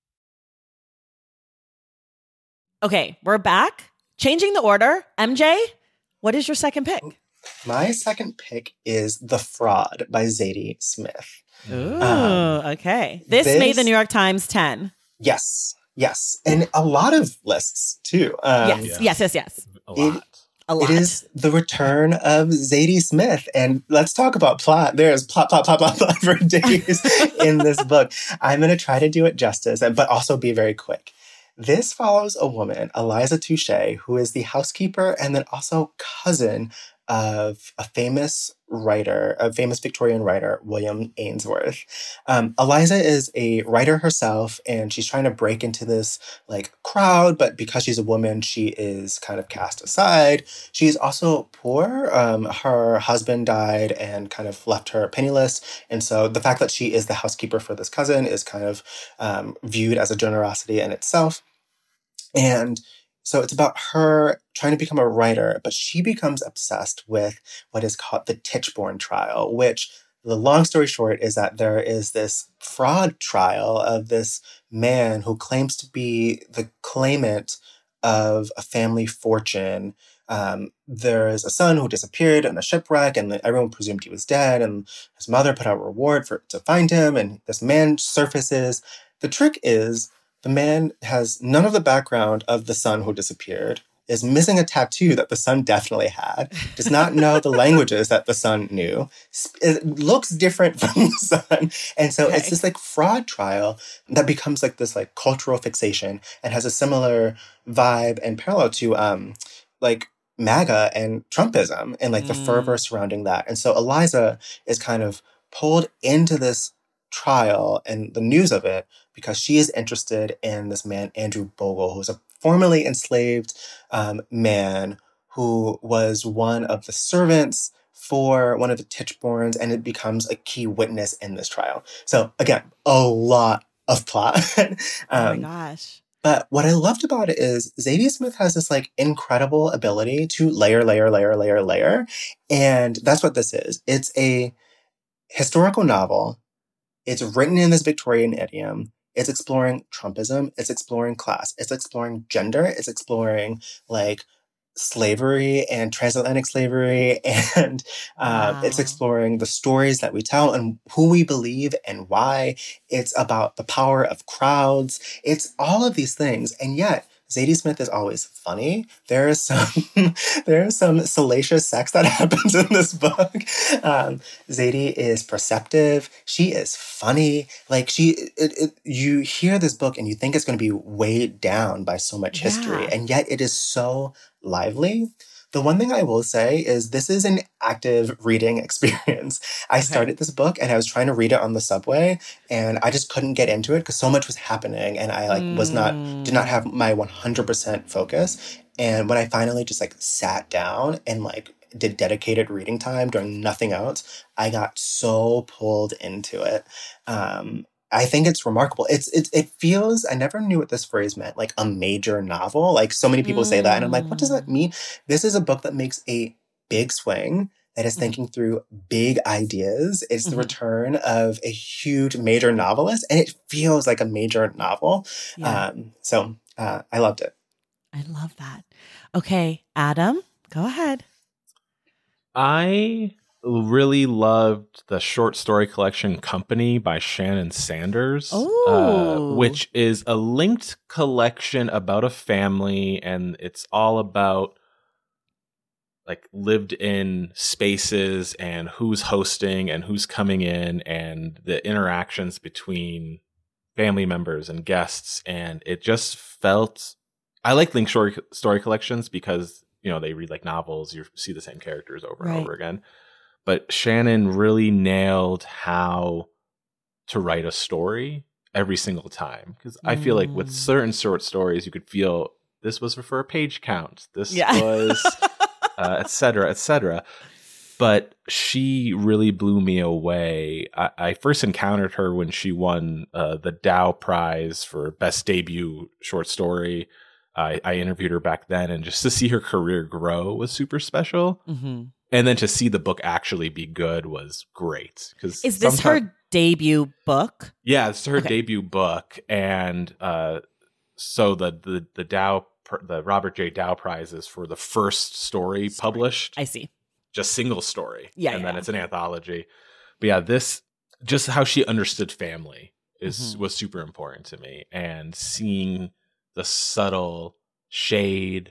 Okay, we're back. Changing the order. M J, what is your second pick? My second pick is The Fraud by Zadie Smith. Ooh, um, okay. This, this made the New York Times ten. Yes, yes. And a lot of lists, too. Um, yes, yeah. yes, yes, yes. A lot. It, It is the return of Zadie Smith. And let's talk about plot. There's plot, plot, plot, plot, plot for days in this book. I'm going to try to do it justice, but also be very quick. This follows a woman, Eliza Touche, who is the housekeeper and then also cousin of a famous writer, a famous Victorian writer, William Ainsworth. Um, Eliza is a writer herself, and she's trying to break into this like crowd, but because she's a woman, she is kind of cast aside. She's also poor. Um, her husband died and kind of left her penniless, and so the fact that she is the housekeeper for this cousin is kind of um, viewed as a generosity in itself. And so it's about her trying to become a writer, but she becomes obsessed with what is called the Tichborne trial, which the long story short is that there is this fraud trial of this man who claims to be the claimant of a family fortune. Um, there is a son who disappeared in a shipwreck, and everyone presumed he was dead, and his mother put out a reward for to find him, and this man surfaces. The trick is the man has none of the background of the son who disappeared, is missing a tattoo that the son definitely had, does not know the languages that the son knew, it looks different from the son. And so okay. It's this like fraud trial that becomes like this like cultural fixation and has a similar vibe and parallel to um like MAGA and Trumpism and like mm. the fervor surrounding that. And so Eliza is kind of pulled into this trial and the news of it because she is interested in this man, Andrew Bogle, who's a formerly enslaved um, man who was one of the servants for one of the Tichbornes, and it becomes a key witness in this trial. So again, a lot of plot. um, oh my gosh. But what I loved about it is Zadie Smith has this like incredible ability to layer, layer, layer, layer, layer. And that's what this is. It's a historical novel. It's written in this Victorian idiom. It's exploring Trumpism. It's exploring class. It's exploring gender. It's exploring like slavery and transatlantic slavery. And um, wow. It's exploring the stories that we tell and who we believe and why. It's about the power of crowds. It's all of these things. And yet, Zadie Smith is always funny. There is some there is some salacious sex that happens in this book. Um, Zadie is perceptive. She is funny. Like she, it, it, you hear this book and you think it's going to be weighed down by so much yeah. history, and yet it is so lively. The one thing I will say is this is an active reading experience. I okay. started this book and I was trying to read it on the subway and I just couldn't get into it because so much was happening and I like mm. was not, did not have my one hundred percent focus. And when I finally just like sat down and like did dedicated reading time doing nothing else, I got so pulled into it. Um, I think it's remarkable. It's it it feels, I never knew what this phrase meant, like a major novel. Like so many people mm. say that and I'm like, what does that mean? This is a book that makes a big swing, that is thinking mm. through big ideas. It's mm-hmm. the return of a huge major novelist and it feels like a major novel. Yeah. Um, so uh, I loved it. I love that. Okay, Adam, go ahead. I really loved the short story collection Company by Shannon Sanders, uh, which is a linked collection about a family, and it's all about like lived in spaces and who's hosting and who's coming in and the interactions between family members and guests. And it just felt, I like linked story, story collections because, you know, they read like novels, you see the same characters over right. and over again. But Shannon really nailed how to write a story every single time. Because I feel like with certain short stories, you could feel this was for a page count. This yeah. was, uh, et cetera, et cetera. But she really blew me away. I, I first encountered her when she won uh, the Dow Prize for Best Debut Short Story. I, I interviewed her back then, and just to see her career grow was super special. Mm-hmm. And then to see the book actually be good was great. Because is this her debut book? Yeah, it's her okay. debut book, and uh, so the the the Dow the Robert J. Dow Prize is for the first story, story. published. I see, just single story. Yeah, and yeah. then it's an anthology. But yeah, this just how she understood family is mm-hmm. was super important to me, and seeing the subtle shade,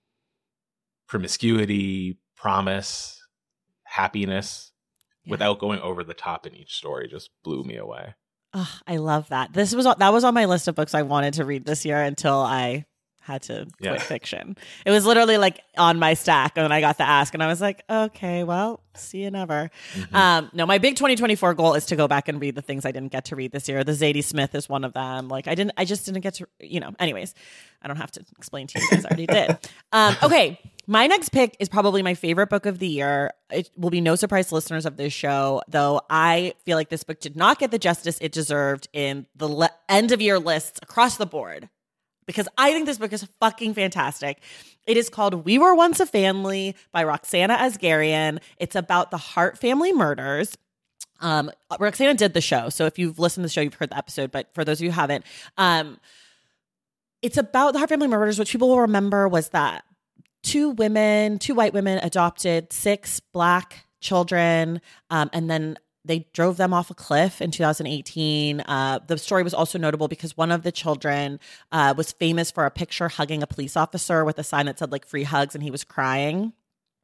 promiscuity, promise, happiness yeah. without going over the top in each story just blew me away. Oh, I love that. This was that was on my list of books I wanted to read this year until I had to quit yeah. fiction. It was literally like on my stack and I got the ask and I was like, okay, well, see you never. Mm-hmm. Um, no, my big twenty twenty-four goal is to go back and read the things I didn't get to read this year. The Zadie Smith is one of them. Like I didn't, I just didn't get to, you know, anyways, I don't have to explain to you guys, I already did. Um, okay. My next pick is probably my favorite book of the year. It will be no surprise to listeners of this show, though I feel like this book did not get the justice it deserved in the le- end of year lists across the board. Because I think this book is fucking fantastic. It is called We Were Once a Family by Roxana Asgharian. It's about the Hart family murders. Um, Roxana did the show. So if you've listened to the show, you've heard the episode. But for those of you who haven't, um, it's about the Hart family murders, which people will remember was that two women, two white women adopted six black children. Um, and then they drove them off a cliff in two thousand eighteen. Uh, the story was also notable because one of the children uh, was famous for a picture hugging a police officer with a sign that said like free hugs, and he was crying.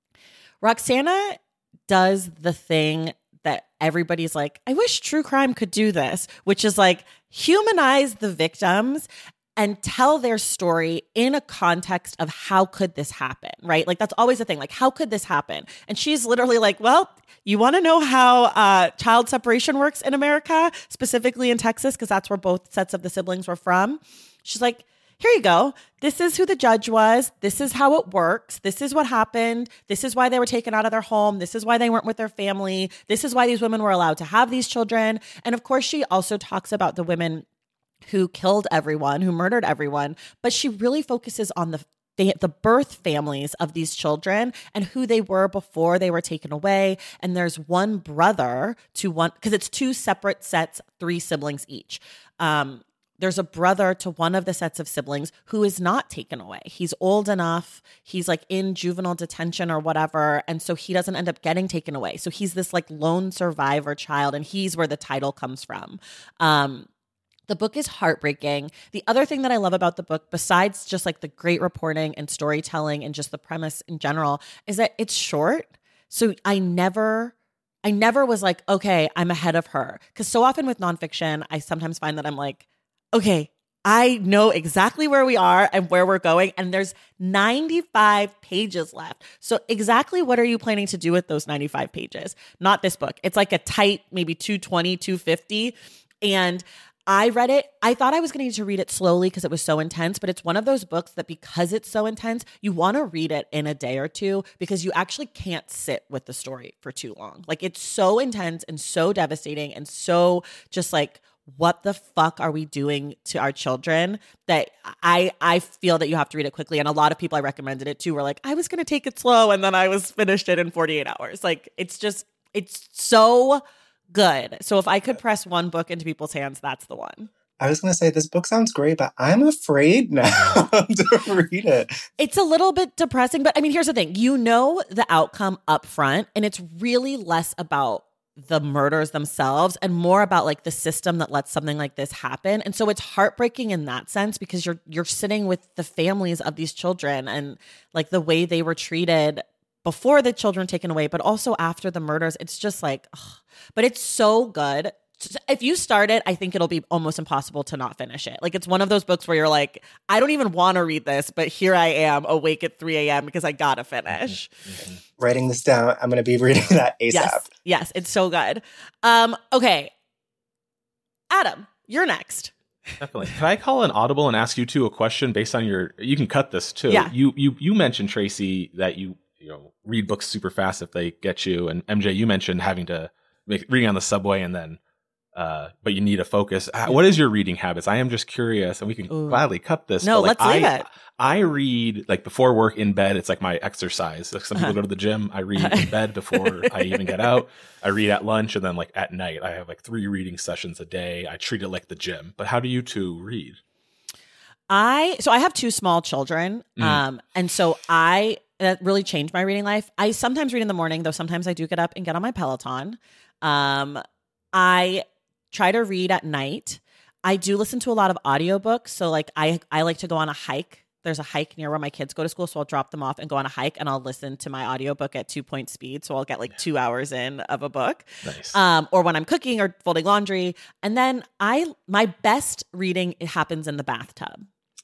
Roxana does the thing that everybody's like, I wish true crime could do this, which is like humanize the victims and tell their story in a context of how could this happen, right? Like that's always the thing, like how could this happen? And she's literally like, well, you want to know how uh, child separation works in America, specifically in Texas, because that's where both sets of the siblings were from. She's like, here you go. This is who the judge was. This is how it works. This is what happened. This is why they were taken out of their home. This is why they weren't with their family. This is why these women were allowed to have these children. And of course, she also talks about the women who killed everyone, who murdered everyone, but she really focuses on the the, the birth families of these children and who they were before they were taken away. And there's one brother to one, because it's two separate sets, three siblings each. Um, there's a brother to one of the sets of siblings who is not taken away. He's old enough. He's like in juvenile detention or whatever. And so he doesn't end up getting taken away. So he's this like lone survivor child. And he's where the title comes from. Um, The book is heartbreaking. The other thing that I love about the book, besides just like the great reporting and storytelling and just the premise in general, is that it's short. So I never, I never was like, okay, I'm ahead of her. Because so often with nonfiction, I sometimes find that I'm like, okay, I know exactly where we are and where we're going. And there's ninety-five pages left. So exactly what are you planning to do with those ninety-five pages? Not this book. It's like a tight, maybe two twenty, two fifty. And I read it. I thought I was going to need to read it slowly because it was so intense, but it's one of those books that because it's so intense, you want to read it in a day or two because you actually can't sit with the story for too long. Like it's so intense and so devastating and so just like, what the fuck are we doing to our children that I I feel that you have to read it quickly. And a lot of people I recommended it to were like, I was going to take it slow and then I was finished it in forty-eight hours. Like it's just, it's so good. So if I could press one book into people's hands, that's the one. I was going to say, this book sounds great, but I'm afraid now to read it. It's a little bit depressing, but I mean, here's the thing. You know the outcome up front, and it's really less about the murders themselves and more about like the system that lets something like this happen. And so it's heartbreaking in that sense because you're you're sitting with the families of these children and like the way they were treated before the children were taken away, but also after the murders. It's just like, ugh. But it's so good. If you start it, I think it'll be almost impossible to not finish it. Like it's one of those books where you're like, I don't even want to read this, but here I am awake at three a.m. because I gotta finish. Mm-hmm. Writing this down. I'm going to be reading that ASAP. Yes, yes, it's so good. Um, okay, Adam, you're next. Definitely. Can I call an audible and ask you two a question based on your? You can cut this too. Yeah. You you you mentioned, Tracy, that you you know read books super fast if they get you, and M J, you mentioned having to make reading on the subway and then. Uh, but you need to focus. What is your reading habits? I am just curious, and we can Ooh. gladly cut this. No, but like, let's leave I, it. I read like before work in bed. It's like my exercise. Like some people uh-huh. go to the gym. I read in bed before I even get out. I read at lunch, and then like at night, I have like three reading sessions a day. I treat it like the gym. But how do you two read? I so I have two small children, mm. um, and so I that really changed my reading life. I sometimes read in the morning, though. Sometimes I do get up and get on my Peloton. Um, I try to read at night. I do listen to a lot of audiobooks. So like I, I like to go on a hike. There's a hike near where my kids go to school. So I'll drop them off and go on a hike and I'll listen to my audiobook at two point speed. So I'll get like two hours in of a book. Nice. Um, or when I'm cooking or folding laundry. And then I, my best reading, it happens in the bathtub.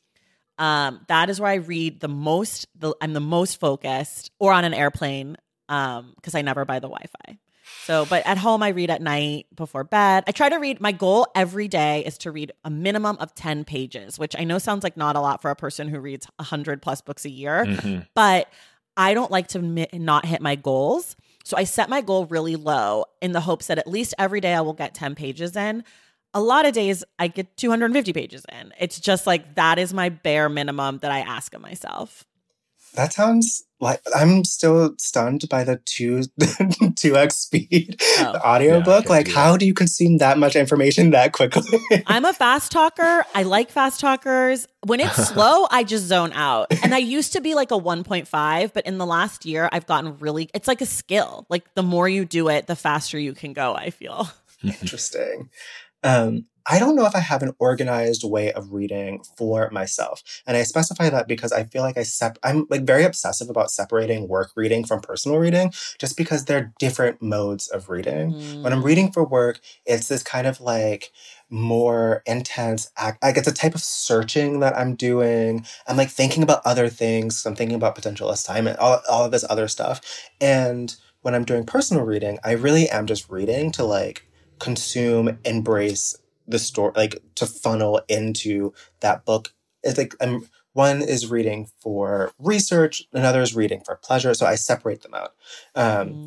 Um, that is where I read the most, the, I'm the most focused, or on an airplane. Um, cause I never buy the Wi-Fi. So, but at home, I read at night before bed. I try to read. My goal every day is to read a minimum of ten pages, which I know sounds like not a lot for a person who reads one hundred plus books a year. Mm-hmm. But I don't like to mi- not hit my goals. So I set my goal really low in the hopes that at least every day I will get ten pages in. A lot of days I get two hundred fifty pages in. It's just like that is my bare minimum that I ask of myself. That sounds like I'm still stunned by the two two x speed oh. audiobook. Yeah, like, how do you consume that much information that quickly? I'm a fast talker. I like fast talkers. When it's slow, I just zone out. And I used to be like a one point five, but in the last year, I've gotten really. It's like a skill. Like the more you do it, the faster you can go. I feel interesting. Um, I don't know if I have an organized way of reading for myself. And I specify that because I feel like I sep- I'm like very obsessive about separating work reading from personal reading, just because they're different modes of reading. Mm. When I'm reading for work, it's this kind of like more intense act. Like it's a type of searching that I'm doing. I'm like thinking about other things. I'm thinking about potential assignment, all, all of this other stuff. And when I'm doing personal reading, I really am just reading to like consume, embrace the story, like to funnel into that book. It's like I'm, one is reading for research, another is reading for pleasure. So I separate them out. Um, mm.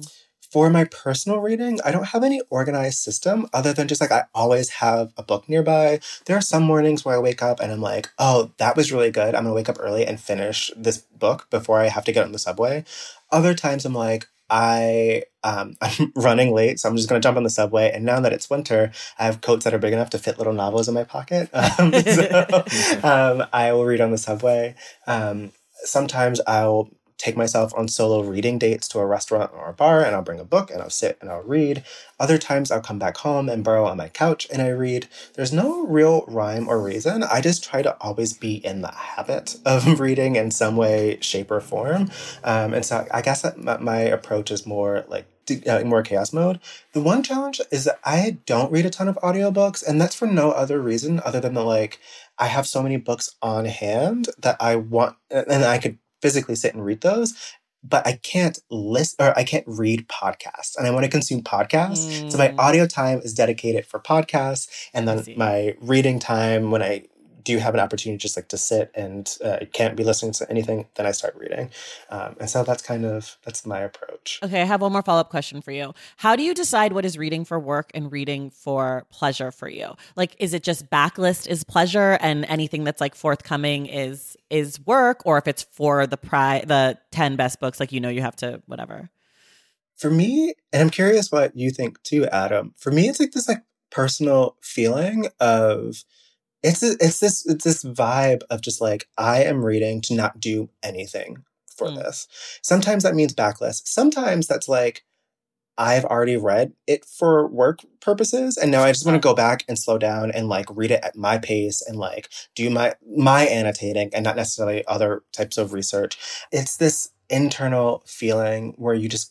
For my personal reading, I don't have any organized system other than just like I always have a book nearby. There are some mornings where I wake up and I'm like, oh, that was really good. I'm going to wake up early and finish this book before I have to get on the subway. Other times I'm like, I, um, I'm running late, so I'm just going to jump on the subway. And now that it's winter, I have coats that are big enough to fit little novels in my pocket. Um, so um, I will read on the subway. Um, sometimes I'll take myself on solo reading dates to a restaurant or a bar, and I'll bring a book and I'll sit and I'll read. Other times I'll come back home and burrow on my couch and I read. There's no real rhyme or reason. I just try to always be in the habit of reading in some way, shape, or form. Um, and so I guess that my, my approach is more like uh, more chaos mode. The one challenge is that I don't read a ton of audiobooks, and that's for no other reason other than the like, I have so many books on hand that I want, and I could physically sit and read those, but I can't listen or I can't read podcasts, and I want to consume podcasts. Mm. So my audio time is dedicated for podcasts, and then my reading time, when I do have an opportunity just like to sit and uh, can't be listening to anything, then I start reading. Um, and so that's kind of, that's my approach. Okay. I have one more follow-up question for you. How do you decide what is reading for work and reading for pleasure for you? Like, is it just backlist is pleasure and anything that's like forthcoming is, is work? Or if it's for the pri- the ten best books, like, you know, you have to, whatever. For me, and I'm curious what you think too, Adam, for me, it's like this like personal feeling of, It's a, it's this it's this vibe of just like, I am reading to not do anything for mm. this. Sometimes that means backlist. Sometimes that's like, I've already read it for work purposes, and now I just want to go back and slow down and like read it at my pace and like do my my annotating and not necessarily other types of research. It's this internal feeling where you just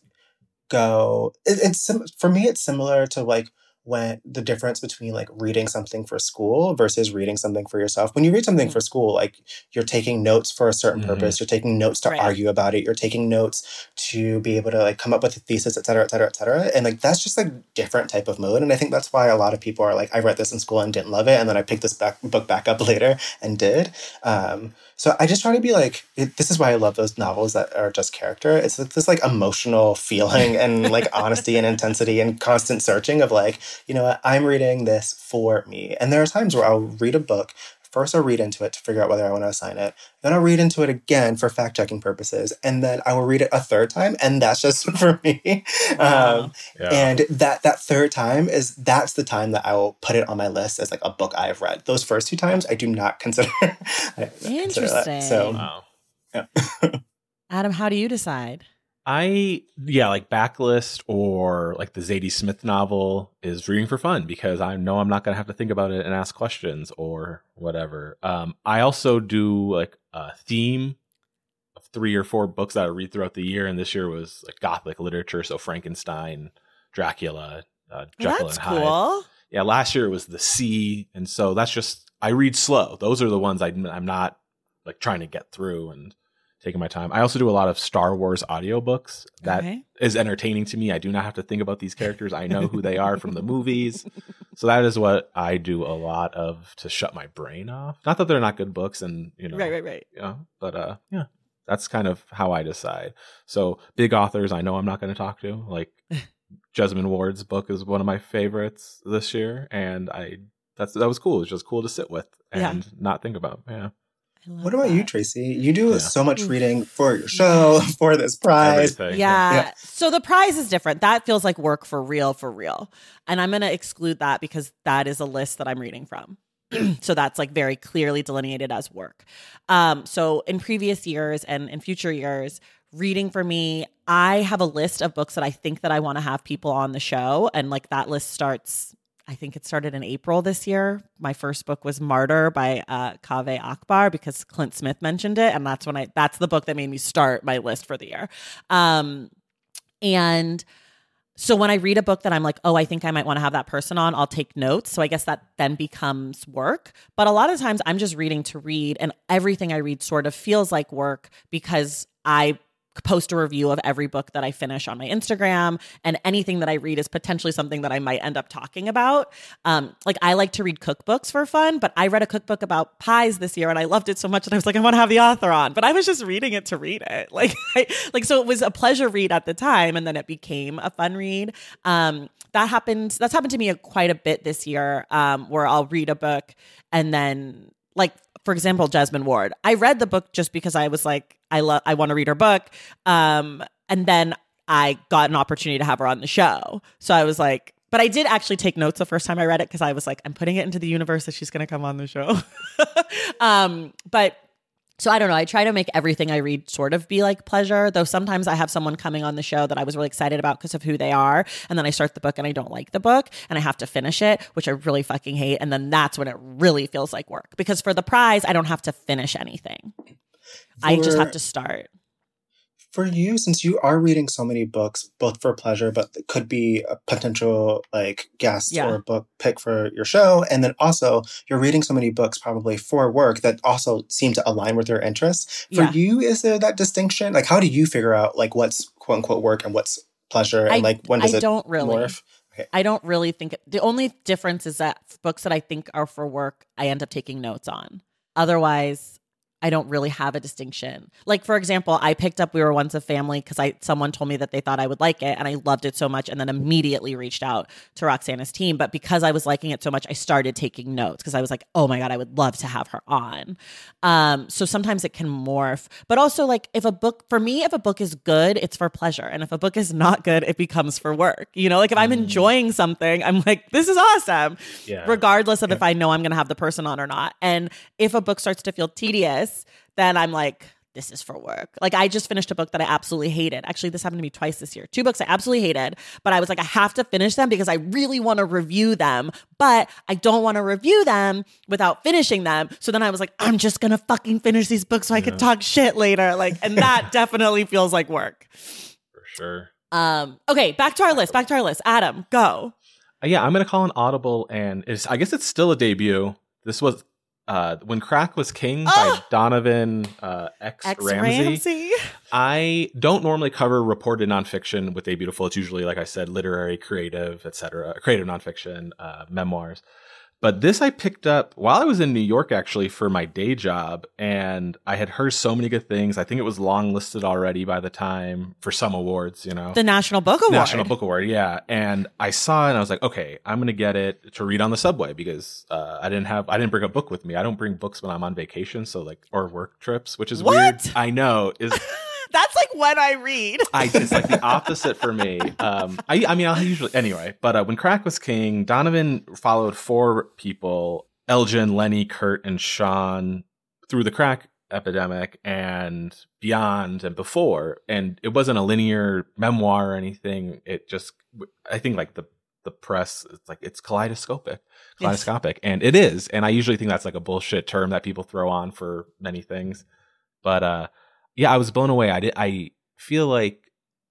go. It, it's for me, it's similar to like, when the difference between like reading something for school versus reading something for yourself. When you read something mm-hmm. for school, like you're taking notes for a certain mm-hmm. purpose, you're taking notes to right. argue about it, you're taking notes to be able to like come up with a thesis, et cetera, et cetera, et cetera. And like, that's just like different type of mode. And I think that's why a lot of people are like, I read this in school and didn't love it. And then I picked this back, book back up later and did. Um, so I just try to be like, it, this is why I love those novels that are just character. It's like this like emotional feeling and like honesty and intensity and constant searching of like, you know what, I'm reading this for me. And there are times where I'll read a book. First, I'll read into it to figure out whether I want to assign it. Then I'll read into it again for fact-checking purposes. And then I will read it a third time, and that's just for me. Wow. Um, yeah. And that that third time is, that's the time that I will put it on my list as like a book I have read. Those first two times, I do not consider. I Interesting. Consider that. So, wow. Yeah. Adam, how do you decide? I, yeah, like backlist or like the Zadie Smith novel is reading for fun because I know I'm not going to have to think about it and ask questions or whatever. Um, I also do like a theme of three or four books that I read throughout the year. And this year was like Gothic literature. So Frankenstein, Dracula, uh, Jekyll that's and Hyde. Cool. Yeah, last year it was The Sea. And so that's just, I read slow. Those are the ones I, I'm not like trying to get through and taking my time. I also do a lot of Star Wars audiobooks. That okay. is entertaining to me. I do not have to think about these characters. I know who they are from the movies. So that is what I do a lot of to shut my brain off. Not that they're not good books and, you know. Right, right, right. Yeah, but uh, yeah, that's kind of how I decide. So big authors I know I'm not going to talk to. Like Jesmyn Ward's book is one of my favorites this year. And I that's that was cool. It was just cool to sit with and yeah. not think about. Yeah. What about that. you, Tracy? You do yeah. so much reading for your show, for this prize. Yeah. yeah. So the prize is different. That feels like work for real, for real. And I'm going to exclude that because that is a list that I'm reading from. So that's like very clearly delineated as work. Um, so in previous years and in future years, reading for me, I have a list of books that I think that I want to have people on the show. And like that list starts, I think it started in April this year. My first book was Martyr by uh, Kaveh Akbar because Clint Smith mentioned it. And that's when I, that's the book that made me start my list for the year. Um, and so when I read a book that I'm like, oh, I think I might want to have that person on, I'll take notes. So I guess that then becomes work. But a lot of times I'm just reading to read, and everything I read sort of feels like work because I post a review of every book that I finish on my Instagram, and anything that I read is potentially something that I might end up talking about. Um, like I like to read cookbooks for fun, but I read a cookbook about pies this year and I loved it so much that I was like, I want to have the author on, but I was just reading it to read it. Like, I, like, so it was a pleasure read at the time, and then it became a fun read. Um, that happened, that's happened to me quite a bit this year, um, where I'll read a book and then like, for example, Jesmyn Ward. I read the book just because I was like, I love, I want to read her book. Um, and then I got an opportunity to have her on the show. So I was like, but I did actually take notes the first time I read it because I was like, I'm putting it into the universe that she's going to come on the show. um, but So I don't know. I try to make everything I read sort of be like pleasure, though sometimes I have someone coming on the show that I was really excited about because of who they are. And then I start the book and I don't like the book and I have to finish it, which I really fucking hate. And then that's when it really feels like work, because for the prize, I don't have to finish anything. For, I just have to start. For you, since you are reading so many books, both for pleasure, but it could be a potential like guest yeah. or book pick for your show. And then also you're reading so many books probably for work that also seem to align with your interests. For yeah. you, is there that distinction? Like, how do you figure out like what's quote unquote work and what's pleasure? And I, like, when does I it don't really. morph? Okay. I don't really think it, the only difference is that books that I think are for work, I end up taking notes on. Otherwise, I don't really have a distinction. Like, for example, I picked up We Were Once a Family because I someone told me that they thought I would like it, and I loved it so much, and then immediately reached out to Roxana's team. But because I was liking it so much, I started taking notes because I was like, oh my God, I would love to have her on. Um, so sometimes it can morph. But also, like, if a book, for me, if a book is good, it's for pleasure. And if a book is not good, it becomes for work. You know, like if I'm enjoying something, I'm like, this is awesome. Yeah. Regardless of yeah. if I know I'm going to have the person on or not. And if a book starts to feel tedious, then I'm like, this is for work. Like, I just finished a book that I absolutely hated. Actually, this happened to me twice this year. Two books I absolutely hated, but I was like, I have to finish them because I really want to review them, but I don't want to review them without finishing them. So then I was like, I'm just going to fucking finish these books so I yeah. can talk shit later. Like, and that definitely feels like work. For sure. Um, okay, back to our list, back to our list. Adam, go. Uh, yeah, I'm going to call an Audible, and it's, I guess it's still a debut. This was Uh, When Crack Was King oh! by Donovan uh, X. X. Ramsey. Ramsey. I don't normally cover reported nonfiction with A Beautiful. It's usually, like I said, literary, creative, et cetera, creative nonfiction, uh, memoirs. But this I picked up while I was in New York, actually, for my day job. And I had heard so many good things. I think it was long listed already by the time for some awards, you know. The National Book Award. National Book Award, yeah. And I saw it and I was like, okay, I'm going to get it to read on the subway because uh, I didn't have, I didn't bring a book with me. I don't bring books when I'm on vacation. So like, or work trips, which is what? weird. I know. Is That's like when I read. I It's like the opposite for me. Um, I, I mean, I'll usually, anyway, but uh, When Crack Was King, Donovan followed four people, Elgin, Lenny, Kurt, and Sean through the crack epidemic and beyond and before. And it wasn't a linear memoir or anything. It just, I think like the, the press, it's like, it's kaleidoscopic, kaleidoscopic. Yes. And it is. And I usually think that's like a bullshit term that people throw on for many things. But, uh, yeah, I was blown away. I did. I feel like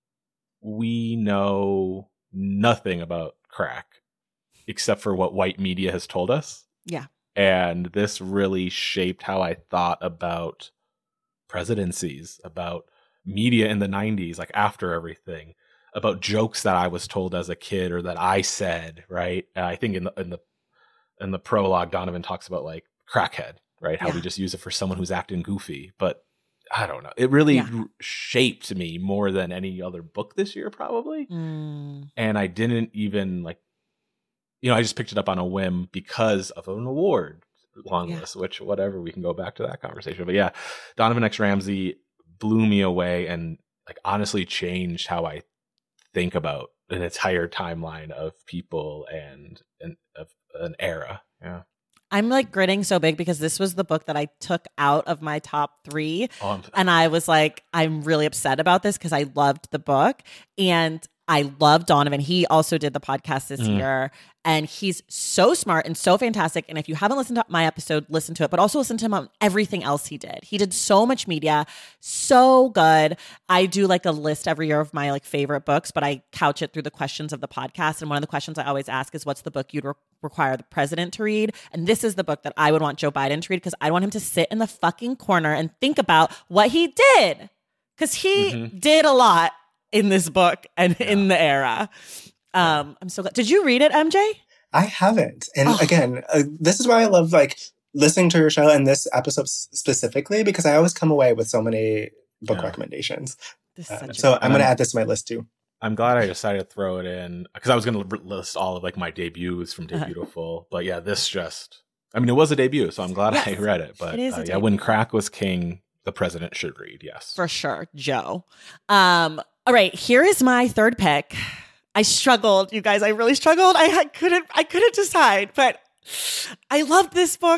we know nothing about crack except for what white media has told us. Yeah. And this really shaped how I thought about presidencies, about media in the nineties, like after everything, about jokes that I was told as a kid or that I said, right? Uh, I think in the in the in the prologue, Donovan talks about like crackhead, right? How yeah. we just use it for someone who's acting goofy, but I don't know. It really yeah. r- shaped me more than any other book this year, probably. Mm. And I didn't even like, you know, I just picked it up on a whim because of an award long yeah. list, which whatever, we can go back to that conversation. But yeah, Donovan X. Ramsey blew me away and like honestly changed how I think about an entire timeline of people and, and of an era. Yeah. I'm like gritting so big because this was the book that I took out of my top three. Oh, and I was like, I'm really upset about this because I loved the book. And I love Donovan. He also did the podcast this mm. year. And he's so smart and so fantastic. And if you haven't listened to my episode, listen to it. But also listen to him on everything else he did. He did so much media. So good. I do like a list every year of my like favorite books, but I couch it through the questions of the podcast. And one of the questions I always ask is, what's the book you'd re- require the president to read? And this is the book that I would want Joe Biden to read because I want him to sit in the fucking corner and think about what he did. because he mm-hmm. did a lot in this book and yeah. in the era. Um, I'm so glad. Did you read it, M J? I haven't. And oh. again, uh, this is why I love like listening to your show and this episode specifically, because I always come away with so many book yeah. recommendations. Uh, so I'm going to add this to my list too. I'm glad I decided to throw it in because I was going to list all of like my debuts from Debutiful. Uh-huh. But yeah, this just, I mean, it was a debut, so I'm glad yes, I read it. But it is uh, yeah, When Crack Was King, the president should read. Yes. For sure. Joe. Um, all right. Here is my third pick. I struggled, you guys. I really struggled. I, I couldn't, I couldn't decide, but I loved this book.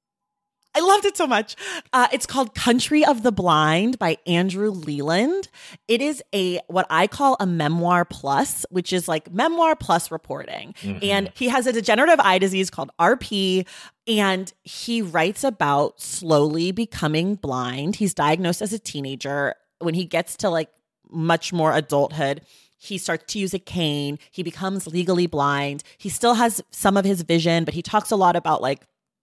I loved it so much. Uh, it's called Country of the Blind by Andrew Leland. It is a what I call a memoir plus, which is like memoir plus reporting. Mm-hmm. And he has a degenerative eye disease called R P, and he writes about slowly becoming blind. He's diagnosed as a teenager. When he gets to like much more adulthood, he starts to use a cane. He becomes legally blind. He still has some of his vision, but he talks a lot about like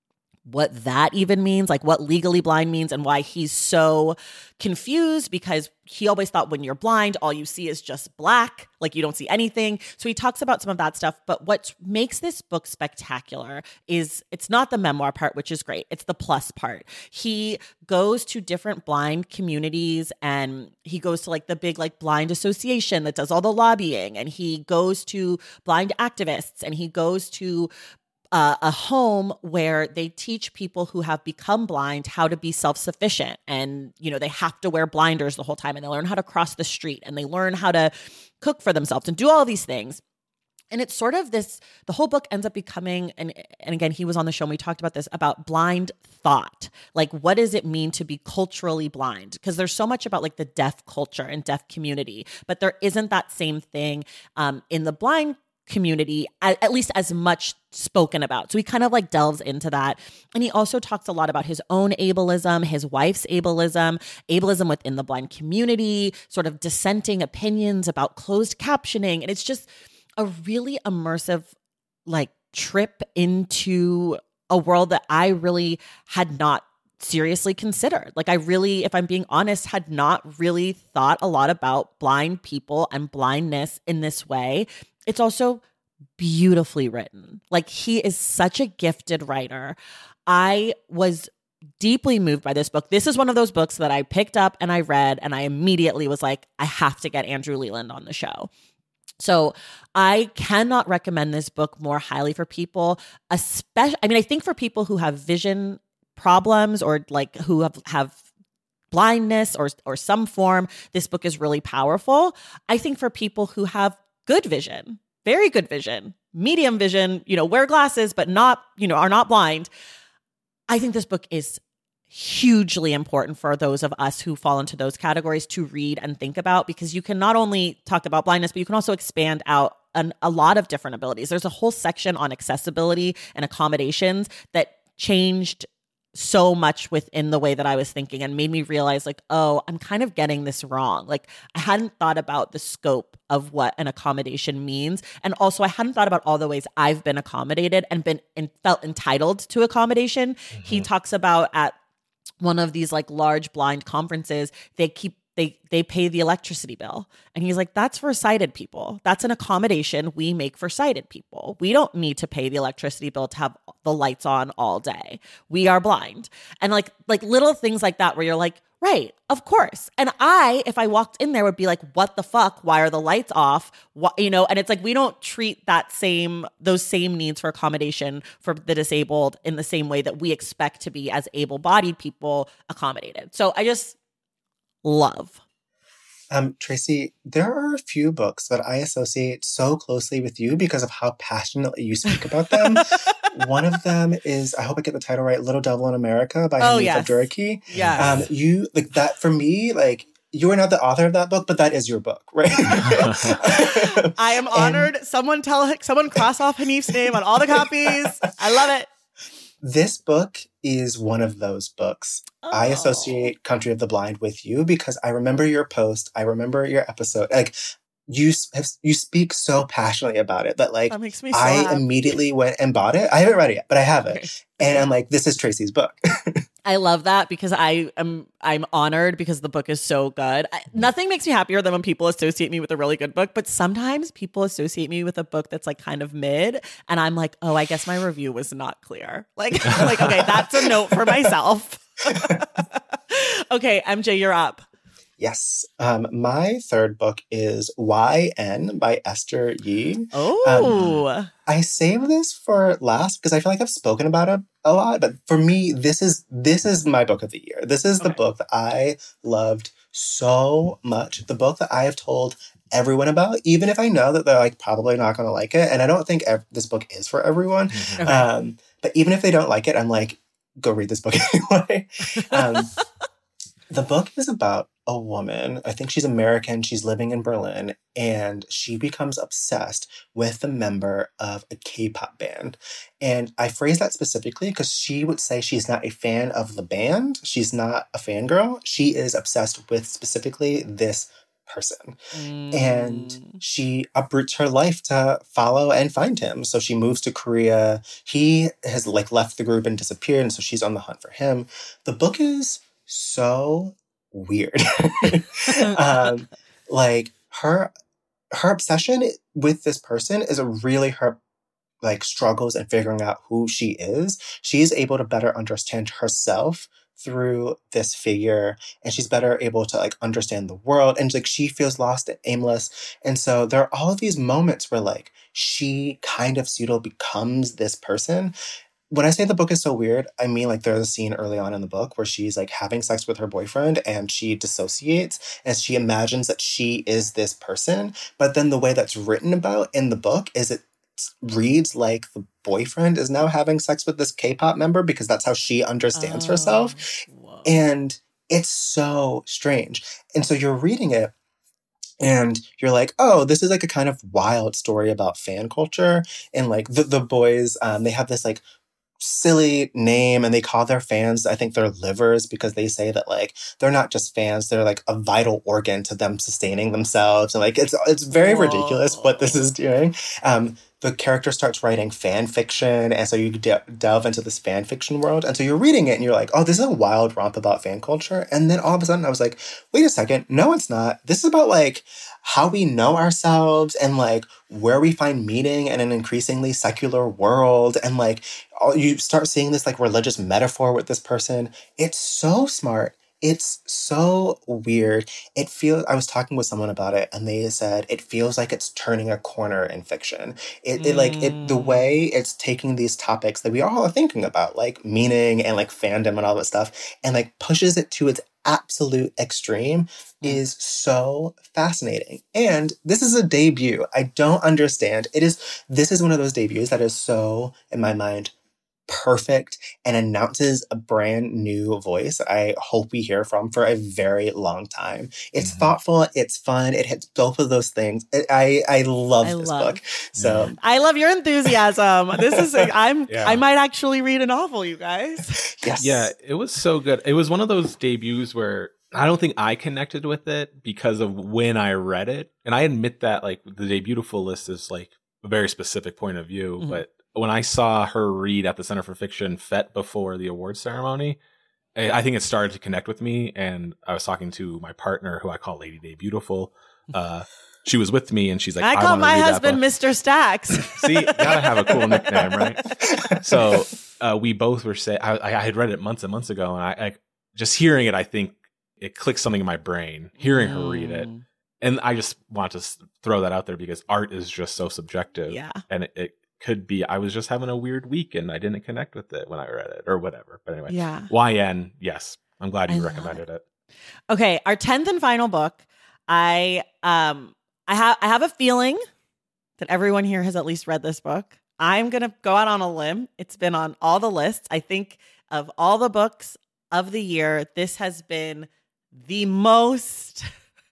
what that even means, like what legally blind means and why he's so confused because he always thought when you're blind, all you see is just black, like you don't see anything. So he talks about some of that stuff. But what makes this book spectacular is it's not the memoir part, which is great. It's the plus part. He goes to different blind communities and he goes to like the big like blind association that does all the lobbying. And he goes to blind activists and he goes to Uh, a home where they teach people who have become blind how to be self-sufficient. And, you know, they have to wear blinders the whole time and they learn how to cross the street and they learn how to cook for themselves and do all these things. And it's sort of this, the whole book ends up becoming, and, and again, he was on the show and we talked about this, about blind thought. Like, what does it mean to be culturally blind? Because there's so much about like the deaf culture and deaf community, but there isn't that same thing um, in the blind community, at, at least as much spoken about. So he kind of like delves into that. And he also talks a lot about his own ableism, his wife's ableism, ableism within the blind community, sort of dissenting opinions about closed captioning. And it's just a really immersive like trip into a world that I really had not seriously considered. Like I really, if I'm being honest, had not really thought a lot about blind people and blindness in this way. It's also beautifully written. Like he is such a gifted writer. I was deeply moved by this book. This is one of those books that I picked up and I read and I immediately was like, I have to get Andrew Leland on the show. So I cannot recommend this book more highly for people, especially, I mean, I think for people who have vision problems or like who have, have blindness or, or some form, this book is really powerful. I think for people who have good vision, very good vision, medium vision, you know, wear glasses, but not, you know, are not blind. I think this book is hugely important for those of us who fall into those categories to read and think about, because you can not only talk about blindness, but you can also expand out an, a lot of different abilities. There's a whole section on accessibility and accommodations that changed so much within the way that I was thinking and made me realize like, oh, I'm kind of getting this wrong. Like I hadn't thought about the scope of what an accommodation means. And also I hadn't thought about all the ways I've been accommodated and been and felt entitled to accommodation. Mm-hmm. He talks about at one of these like large blind conferences, they keep They they pay the electricity bill. And he's like, that's for sighted people. That's an accommodation we make for sighted people. We don't need to pay the electricity bill to have the lights on all day. We are blind. And like like little things like that where you're like, right, of course. And I, if I walked in there, would be like, what the fuck? Why are the lights off? What, you know, and it's like, we don't treat that same, those same needs for accommodation for the disabled in the same way that we expect to be as able-bodied people accommodated. So I just love. Um, Tracy, there are a few books that I associate so closely with you because of how passionately you speak about them. One of them is, I hope I get the title right, Little Devil in America by oh, Hanif yes. Abdurraqi. Yes. Um, you, like that, for me, like, you are not the author of that book, but that is your book, right? I am honored. And someone tell, someone cross off Hanif's name on all the copies. I love it. This book is one of those books. Oh. I associate Country of the Blind with you because I remember your post. I remember your episode. Like you, you speak so passionately about it that like that makes me so I happy. Immediately went and bought it. I haven't read it yet, but I have it. Okay. And I'm like, this is Tracy's book. I love that because I am I'm honored because the book is so good. I, nothing makes me happier than when people associate me with a really good book, but sometimes people associate me with a book that's like kind of mid, and I'm like, oh, I guess my review was not clear. Like, like okay, that's a note for myself. Okay, M J, you're up. Yes. Um, my third book is Y N by Esther Yi. Oh. Um, I saved this for last because I feel like I've spoken about it a lot. But for me, this is this is my book of the year. This is the Okay. book that I loved so much. The book that I have told everyone about, even if I know that they're like probably not going to like it. And I don't think ev- this book is for everyone. Okay. Um, but even if they don't like it, I'm like, go read this book anyway. um, the book is about a woman. I think she's American. She's living in Berlin, and she becomes obsessed with a member of a K-pop band. And I phrase that specifically because she would say she's not a fan of the band. She's not a fangirl. She is obsessed with specifically this person. Mm. And she uproots her life to follow and find him. So she moves to Korea. He has like left the group and disappeared, and so she's on the hunt for him. The book is so weird. um, like her her obsession with this person is really her like struggles in figuring out who she is. She's able to better understand herself through this figure, and she's better able to like understand the world, and like she feels lost and aimless. And so there are all of these moments where like she kind of pseudo becomes this person. When I say the book is so weird, I mean like there's a scene early on in the book where she's like having sex with her boyfriend and she dissociates and she imagines that she is this person. But then the way that's written about in the book is it reads like the boyfriend is now having sex with this K-pop member because that's how she understands Oh, herself. whoa. And it's so strange. And so you're reading it and you're like, oh, this is like a kind of wild story about fan culture. And like the, the boys, um, they have this like silly name and they call their fans, I think they're livers, because they say that like they're not just fans, they're like a vital organ to them sustaining themselves. And like it's it's very Whoa. ridiculous what this is doing. Um, the character starts writing fan fiction, and so you de- delve into this fan fiction world. And so you're reading it and you're like, oh, this is a wild romp about fan culture. And then all of a sudden I was like, wait a second, no, it's not. This is about like how we know ourselves and like where we find meaning in an increasingly secular world. And like all, you start seeing this like religious metaphor with this person. It's so smart. It's so weird. It feels, I was talking with someone about it and they said it feels like it's turning a corner in fiction. It, mm. it like it the way it's taking these topics that we all are thinking about, like meaning and like fandom and all that stuff, and like pushes it to its absolute extreme is so fascinating. And this is a debut. I don't understand. It is, this is one of those debuts that is so, in my mind, perfect and announces a brand new voice I hope we hear from for a very long time. It's mm-hmm. thoughtful, it's fun, it hits both of those things. It, I I love I this love. book. So I love your enthusiasm. This is like, I'm yeah. I might actually read a novel, you guys. Yes. Yeah, it was so good. It was one of those debuts where I don't think I connected with it because of when I read it. And I admit that like the Debutiful list is like a very specific point of view, mm-hmm. but when I saw her read at the Center for Fiction Fete before the awards ceremony, I think it started to connect with me. And I was talking to my partner, who I call Lady Debutiful. Uh, she was with me, and she's like, I, I call my husband Mister Stacks. See, gotta have a cool nickname, right? So uh, we both were saying, I, I had read it months and months ago, and I, I just hearing it, I think it clicked something in my brain, hearing mm. her read it. And I just want to throw that out there because art is just so subjective. Yeah. And it, it could be I was just having a weird week and I didn't connect with it when I read it or whatever. But anyway, yeah. Y N, yes. I'm glad you I recommended it. it. Okay, our tenth and final book. I um I have I have a feeling that everyone here has at least read this book. I'm going to go out on a limb. It's been on all the lists. I think of all the books of the year, this has been the most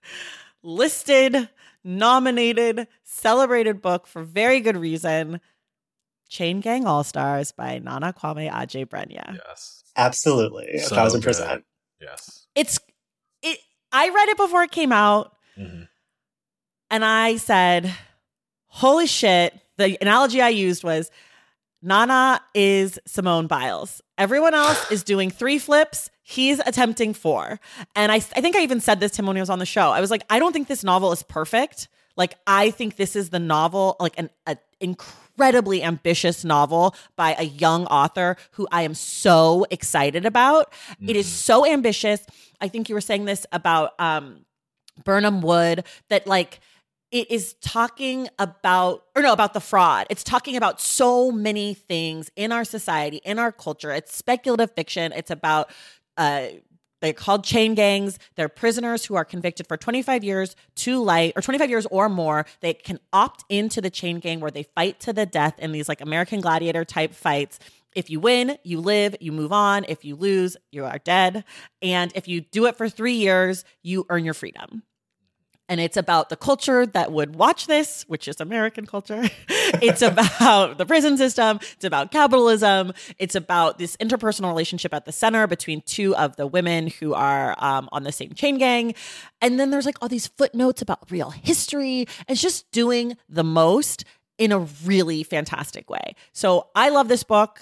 listed, nominated, celebrated book for very good reason. Chain Gang All-Stars by Nana Kwame Adjei-Brenyah. Yes. Absolutely. So a thousand percent. Good. Yes. It's it I read it before it came out. Mm-hmm. And I said, holy shit. The analogy I used was Nana is Simone Biles. Everyone else is doing three flips. He's attempting four. And I, I think I even said this to him when he was on the show. I was like, I don't think this novel is perfect. Like, I think this is the novel, like an a incredibly ambitious novel by a young author who I am so excited about. Mm-hmm. It is so ambitious. I think you were saying this about um, Birnam Wood, that like, it is talking about, or no, about the fraud. It's talking about so many things in our society, in our culture. It's speculative fiction. It's about, uh, they're called chain gangs. They're prisoners who are convicted for twenty-five years to life, or twenty-five years or more. They can opt into the chain gang where they fight to the death in these like American Gladiator type fights. If you win, you live, you move on. If you lose, you are dead. And if you do it for three years, you earn your freedom. And it's about the culture that would watch this, which is American culture. It's about the prison system. It's about capitalism. It's about this interpersonal relationship at the center between two of the women who are um, on the same chain gang. And then there's like all these footnotes about real history. It's just doing the most in a really fantastic way. So I love this book.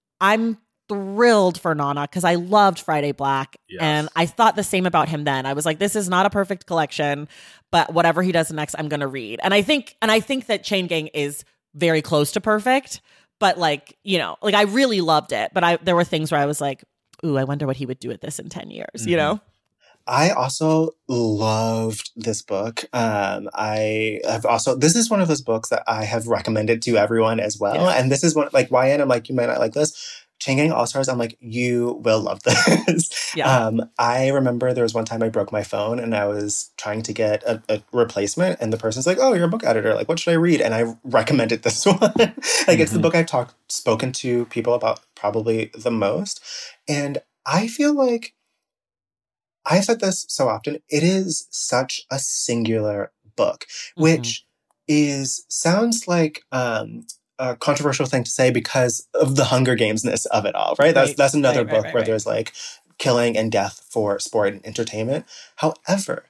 I'm thrilled for Nana because I loved Friday Black. Yes. And I thought the same about him then. I was like, this is not a perfect collection, but whatever he does next, I'm going to read. And I think, and I think that Chain Gang is very close to perfect, but like, you know, like I really loved it, but I, there were things where I was like, ooh, I wonder what he would do with this in ten years, mm-hmm. you know? I also loved this book. Um, I have also, this is one of those books that I have recommended to everyone as well. Yeah. And this is one, like, Y N, I'm like, you might not like this. Chain Gang All-Stars, I'm like, you will love this. Yeah. Um, I remember there was one time I broke my phone and I was trying to get a, a replacement, and the person's like, oh, you're a book editor. Like, what should I read? And I recommended this one. like, mm-hmm. It's the book I've talked, spoken to people about probably the most. And I feel like, I've said this so often, it is such a singular book, mm-hmm. which is, sounds like, um, a controversial thing to say because of the Hunger Games-ness of it all, right? That's right. that's another right, book right, right, where right. there's like killing and death for sport and entertainment. However,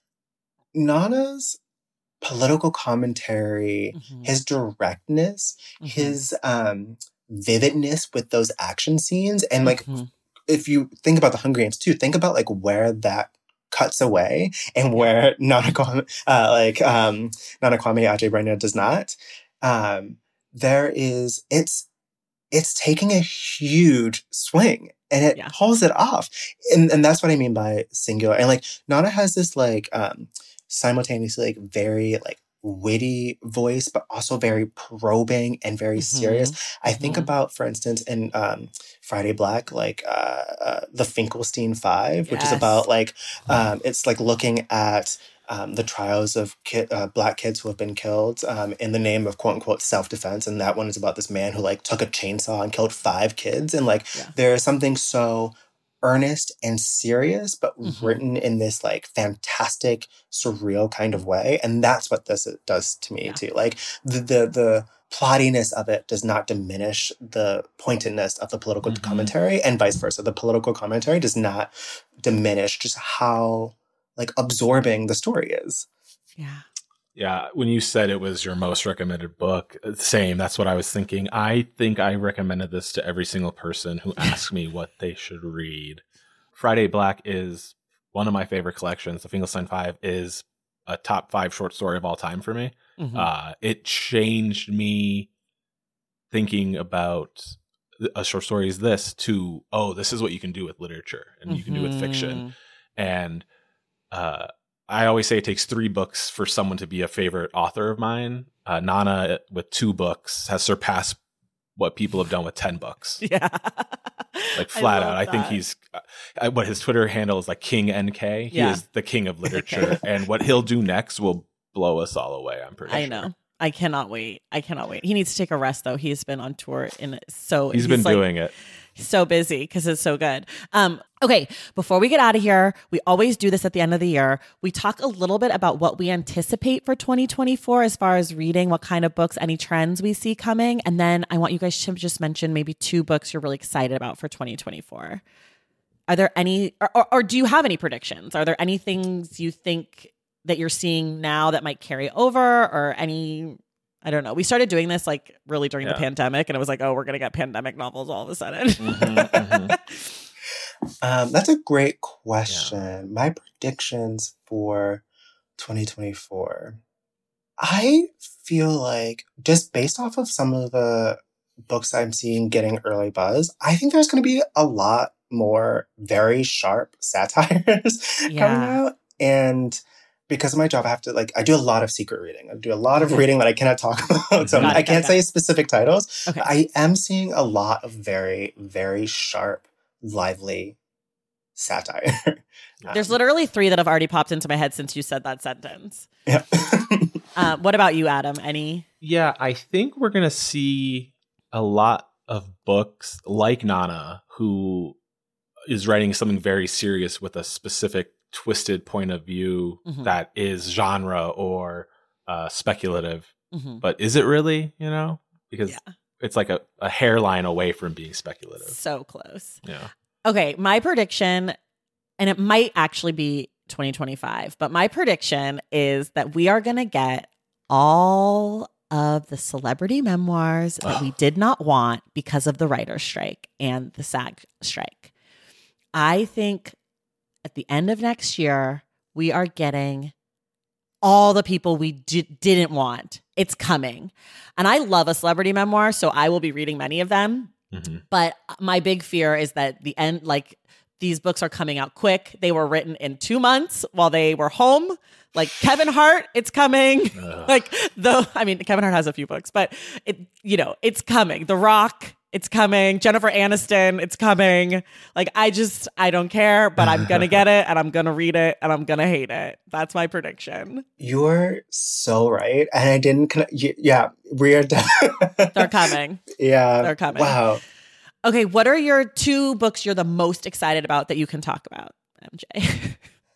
Nana's political commentary, mm-hmm. his directness, mm-hmm. his um, vividness with those action scenes, and like mm-hmm. if you think about the Hunger Games too, think about like where that cuts away and where Nana Kwame, uh, like um, Nana Kwame Adjei-Brenyah does not. Um, There is, it's, it's taking a huge swing and it yeah. pulls it off. And and that's what I mean by singular. And like, Nana has this like, um, simultaneously like very like witty voice, but also very probing and very mm-hmm. serious. I think mm-hmm. about, for instance, in, um, Friday Black, like, uh, uh the Finkelstein Five, yes. which is about like, um, it's like looking at, Um, the trials of kid, uh, Black kids who have been killed um, in the name of quote unquote self-defense. And that one is about this man who like took a chainsaw and killed five kids. And like, yeah. there is something so earnest and serious, but mm-hmm. written in this like fantastic, surreal kind of way. And that's what this does to me yeah. too. Like the, the, the plottiness of it does not diminish the pointedness of the political mm-hmm. commentary, and vice versa. The political commentary does not diminish just how like absorbing the story is. Yeah. Yeah. When you said it was your most recommended book, same. That's what I was thinking. I think I recommended this to every single person who asked me what they should read. Friday Black is one of my favorite collections. The Finkelstein Five is a top five short story of all time for me. Mm-hmm. Uh, it changed me thinking about a short story is this to, oh, this is what you can do with literature and mm-hmm. you can do with fiction. And Uh, I always say it takes three books for someone to be a favorite author of mine. Uh, Nana, with two books, has surpassed what people have done with ten books. Yeah. Like flat I out. That. I think he's, uh, what his Twitter handle is like King N K. He yeah. is the king of literature. And what he'll do next will blow us all away, I'm pretty I sure. I know. I cannot wait. I cannot wait. He needs to take a rest, though. He's been on tour, and so he's, he's been like, doing it. He's so busy because it's so good. Um, okay, before we get out of here, we always do this at the end of the year. We talk a little bit about what we anticipate for twenty twenty-four as far as reading, what kind of books, any trends we see coming, and then I want you guys to just mention maybe two books you're really excited about for twenty twenty-four. Are there any, or, or, or do you have any predictions? Are there any things you think that you're seeing now that might carry over, or any I don't know. We started doing this like really during yeah. the pandemic, and it was like, oh, we're going to get pandemic novels all of a sudden. Mm-hmm, mm-hmm. um, that's a great question. Yeah. My predictions for twenty twenty-four. I feel like just based off of some of the books I'm seeing getting early buzz, I think there's going to be a lot more very sharp satires yeah. coming out. And because of my job, I have to like, I do a lot of secret reading. I do a lot of reading that I cannot talk about. So got I it, can't say it. specific titles. Okay. I am seeing a lot of very, very sharp, lively satire. There's um, literally three that have already popped into my head since you said that sentence. Yeah. uh, what about you, Adam? Any? Yeah, I think we're going to see a lot of books like Nana, who is writing something very serious with a specific twisted point of view mm-hmm. that is genre or uh, speculative. Mm-hmm. But is it really, you know? Because yeah. it's like a, a hairline away from being speculative. So close. Yeah. Okay, my prediction, and it might actually be twenty twenty-five, but my prediction is that we are going to get all of the celebrity memoirs that oh. we did not want because of the writer's strike and the SAG strike. I think at the end of next year, we are getting all the people we d- didn't want. It's coming. And I love a celebrity memoir, so I will be reading many of them. Mm-hmm. But my big fear is that the end, like these books are coming out quick. They were written in two months while they were home. Like Kevin Hart, it's coming. like the, I mean, Kevin Hart has a few books, but it, you know, it's coming. The Rock, it's coming. Jennifer Aniston, it's coming. Like I just, I don't care, but I'm gonna get it, and I'm gonna read it, and I'm gonna hate it. That's my prediction. You're so right, and I didn't. Connect, yeah, we're. They're coming. Yeah, they're coming. Wow. Okay, what are your two books you're the most excited about that you can talk about, M J?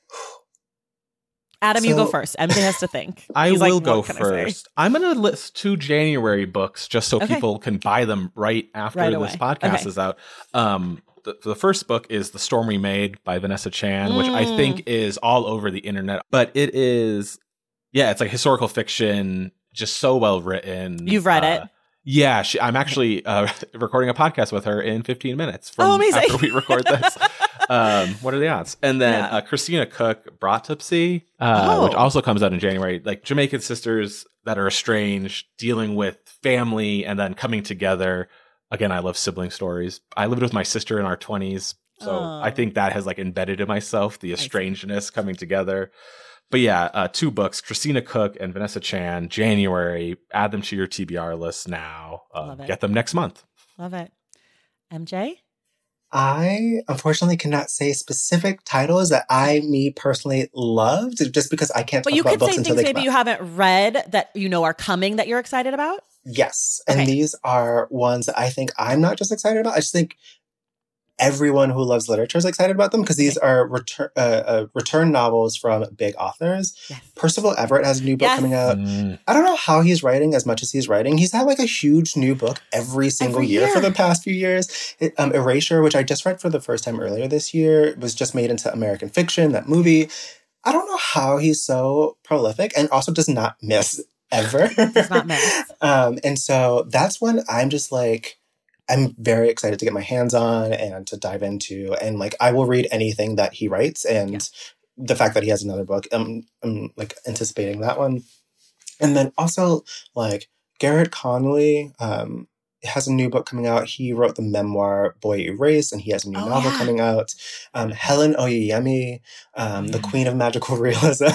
Adam, so, you go first. M J has to think. I He's will like, go first. I'm going to list two January books just so okay. people can buy them right after right this podcast okay. is out. Um, the, the first book is The Storm We Made by Vanessa Chan, mm. which I think is all over the internet. But it is, yeah, it's like historical fiction, just so well written. You've read uh, it? Yeah, she, I'm actually uh, recording a podcast with her in fifteen minutes from oh, amazing. after we record this. um, what are the odds? And then yeah. uh, Christina Cook, Bratopsy, uh, oh. which also comes out in January. Like Jamaican sisters that are estranged, dealing with family, and then coming together. Again, I love sibling stories. I lived with my sister in our twenties, so oh. I think that has like embedded in myself the estrangedness coming together. But yeah, uh, two books, Christina Cook and Vanessa Chan, January. Add them to your T B R list now. Uh, get them next month. Love it. M J? I unfortunately cannot say specific titles that I, me personally, loved, just because I can't talk but you about could books say until things they maybe you haven't read that you know are coming that you're excited about? Yes. And okay. these are ones that I think I'm not just excited about. I just think everyone who loves literature is excited about them because these okay. are return uh, uh, return novels from big authors. Yes. Percival Everett has a new book yes. coming out. Mm. I don't know how he's writing as much as he's writing. He's had like a huge new book every single every year. year for the past few years. It, um, Erasure, which I just read for the first time earlier this year, was just made into American Fiction, that movie. I don't know how he's so prolific and also does not miss ever. Does not miss. um, and so that's when I'm just like, I'm very excited to get my hands on and to dive into. And like, I will read anything that he writes. And yeah. the fact that he has another book, I'm, I'm like anticipating that one. And then also like Garrett Connolly um, has a new book coming out. He wrote the memoir Boy Erased, and he has a new oh, novel yeah. coming out. Um, Helen Oyeyemi, um, mm. the queen of magical realism.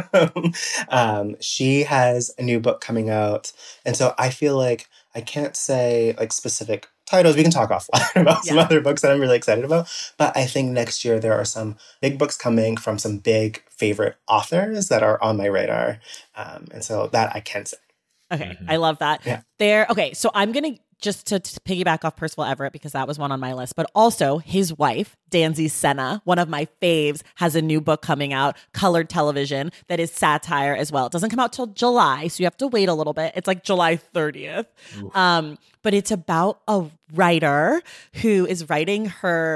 um, she has a new book coming out. And so I feel like I can't say like specific titles. We can talk offline about yeah. some other books that I'm really excited about. But I think next year there are some big books coming from some big favorite authors that are on my radar. Um, and so that I can say. Okay. Mm-hmm. I love that. Yeah. There. Okay. So I'm going to just to, to piggyback off Percival Everett, because that was one on my list, but also his wife, Danzy Senna, one of my faves, has a new book coming out, Colored Television, that is satire as well. It doesn't come out till July, so you have to wait a little bit. It's like July thirtieth. Um, but it's about a writer who is writing her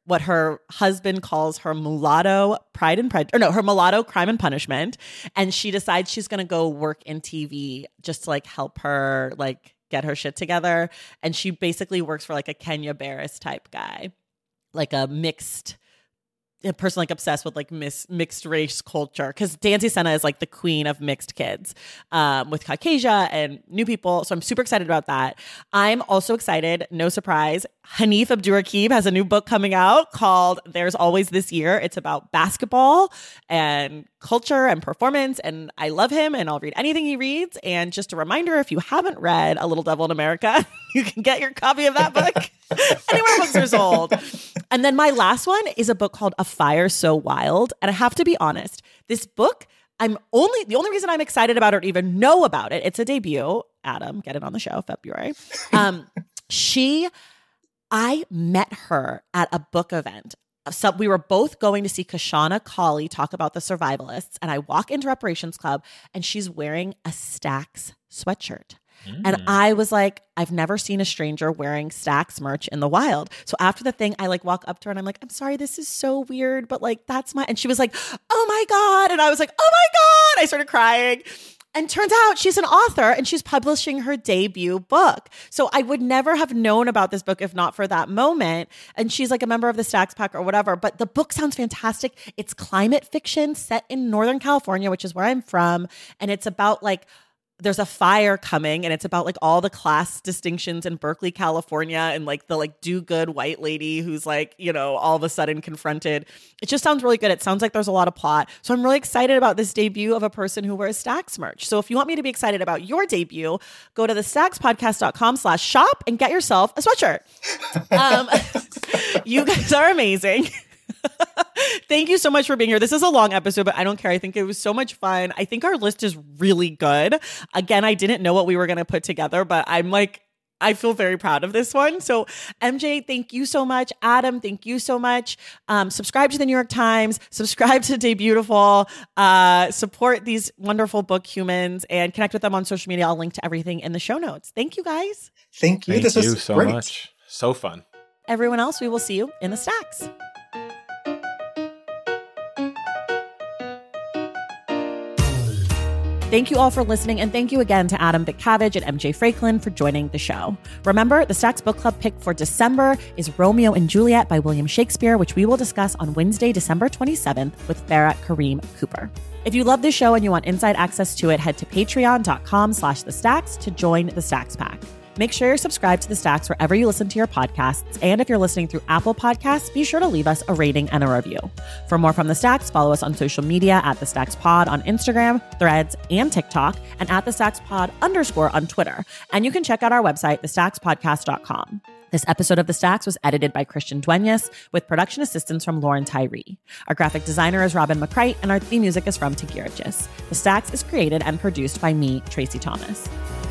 what her husband calls her mulatto pride and prejudice, or no, her mulatto crime and punishment. And she decides she's going to go work in T V just to like help her like get her shit together. And she basically works for like a Kenya Barris type guy, like a mixed a person like obsessed with like mis- mixed race culture, because Danzy Senna is like the queen of mixed kids um, with Caucasia and new people. So I'm super excited about that. I'm also excited, no surprise, Hanif Abdurraqib has a new book coming out called There's Always This Year. It's about basketball and culture and performance, and I love him and I'll read anything he reads. And just a reminder, if you haven't read A Little Devil in America, you can get your copy of that book anywhere books are sold. And then my last one is a book called A Fire So Wild. And I have to be honest, this book, I'm only, the only reason I'm excited about it or even know about it, it's a debut. Adam, get it on the show, February. Um, she, I met her at a book event. So we were both going to see Kashana Cauley talk about the survivalists. And I walk into Reparations Club and she's wearing a Stax sweatshirt. Mm. And I was like, I've never seen a stranger wearing Stax merch in the wild. So after the thing, I like walk up to her and I'm like, I'm sorry, this is so weird, but like, that's my, and she was like, oh my God. And I was like, oh my God. I started crying. And turns out she's an author and she's publishing her debut book. So I would never have known about this book if not for that moment. And she's like a member of the Stax Pack or whatever. But the book sounds fantastic. It's climate fiction set in Northern California, which is where I'm from. And it's about like, there's a fire coming and it's about like all the class distinctions in Berkeley, California, and like the like do good white lady who's like, you know, all of a sudden confronted. It just sounds really good. It sounds like there's a lot of plot. So I'm really excited about this debut of a person who wears Stax merch. So if you want me to be excited about your debut, go to the stax podcast dot com slash shop and get yourself a sweatshirt. Um, you guys are amazing. Thank you so much for being here. This is a long episode, but I don't care. I think it was so much fun. I think our list is really good. Again, I didn't know what we were going to put together, but I'm like, I feel very proud of this one. So M J, thank you so much. Adam, thank you so much. Um, subscribe to the New York Times, subscribe to Day Beautiful, uh, support these wonderful book humans and connect with them on social media. I'll link to everything in the show notes. Thank you guys. Thank you. Thank this you was so great. much. So fun. Everyone else, we will see you in the stacks. Thank you all for listening, and thank you again to Adam Bitcavage and M J Franklin for joining the show. Remember, the Stacks Book Club pick for December is Romeo and Juliet by William Shakespeare, which we will discuss on Wednesday, December twenty-seventh with Farrah Kareem Cooper. If you love this show and you want inside access to it, head to patreon dot com slash the stacks to join the Stacks Pack. Make sure you're subscribed to The Stacks wherever you listen to your podcasts. And if you're listening through Apple Podcasts, be sure to leave us a rating and a review. For more from The Stacks, follow us on social media at The Stacks Pod on Instagram, Threads, and TikTok, and at The Stacks Pod underscore on Twitter. And you can check out our website, the stacks podcast dot com. This episode of The Stacks was edited by Christian Duenas with production assistance from Lauren Tyree. Our graphic designer is Robin McCrite, and our theme music is from Tegirigis. The Stacks is created and produced by me, Tracy Thomas.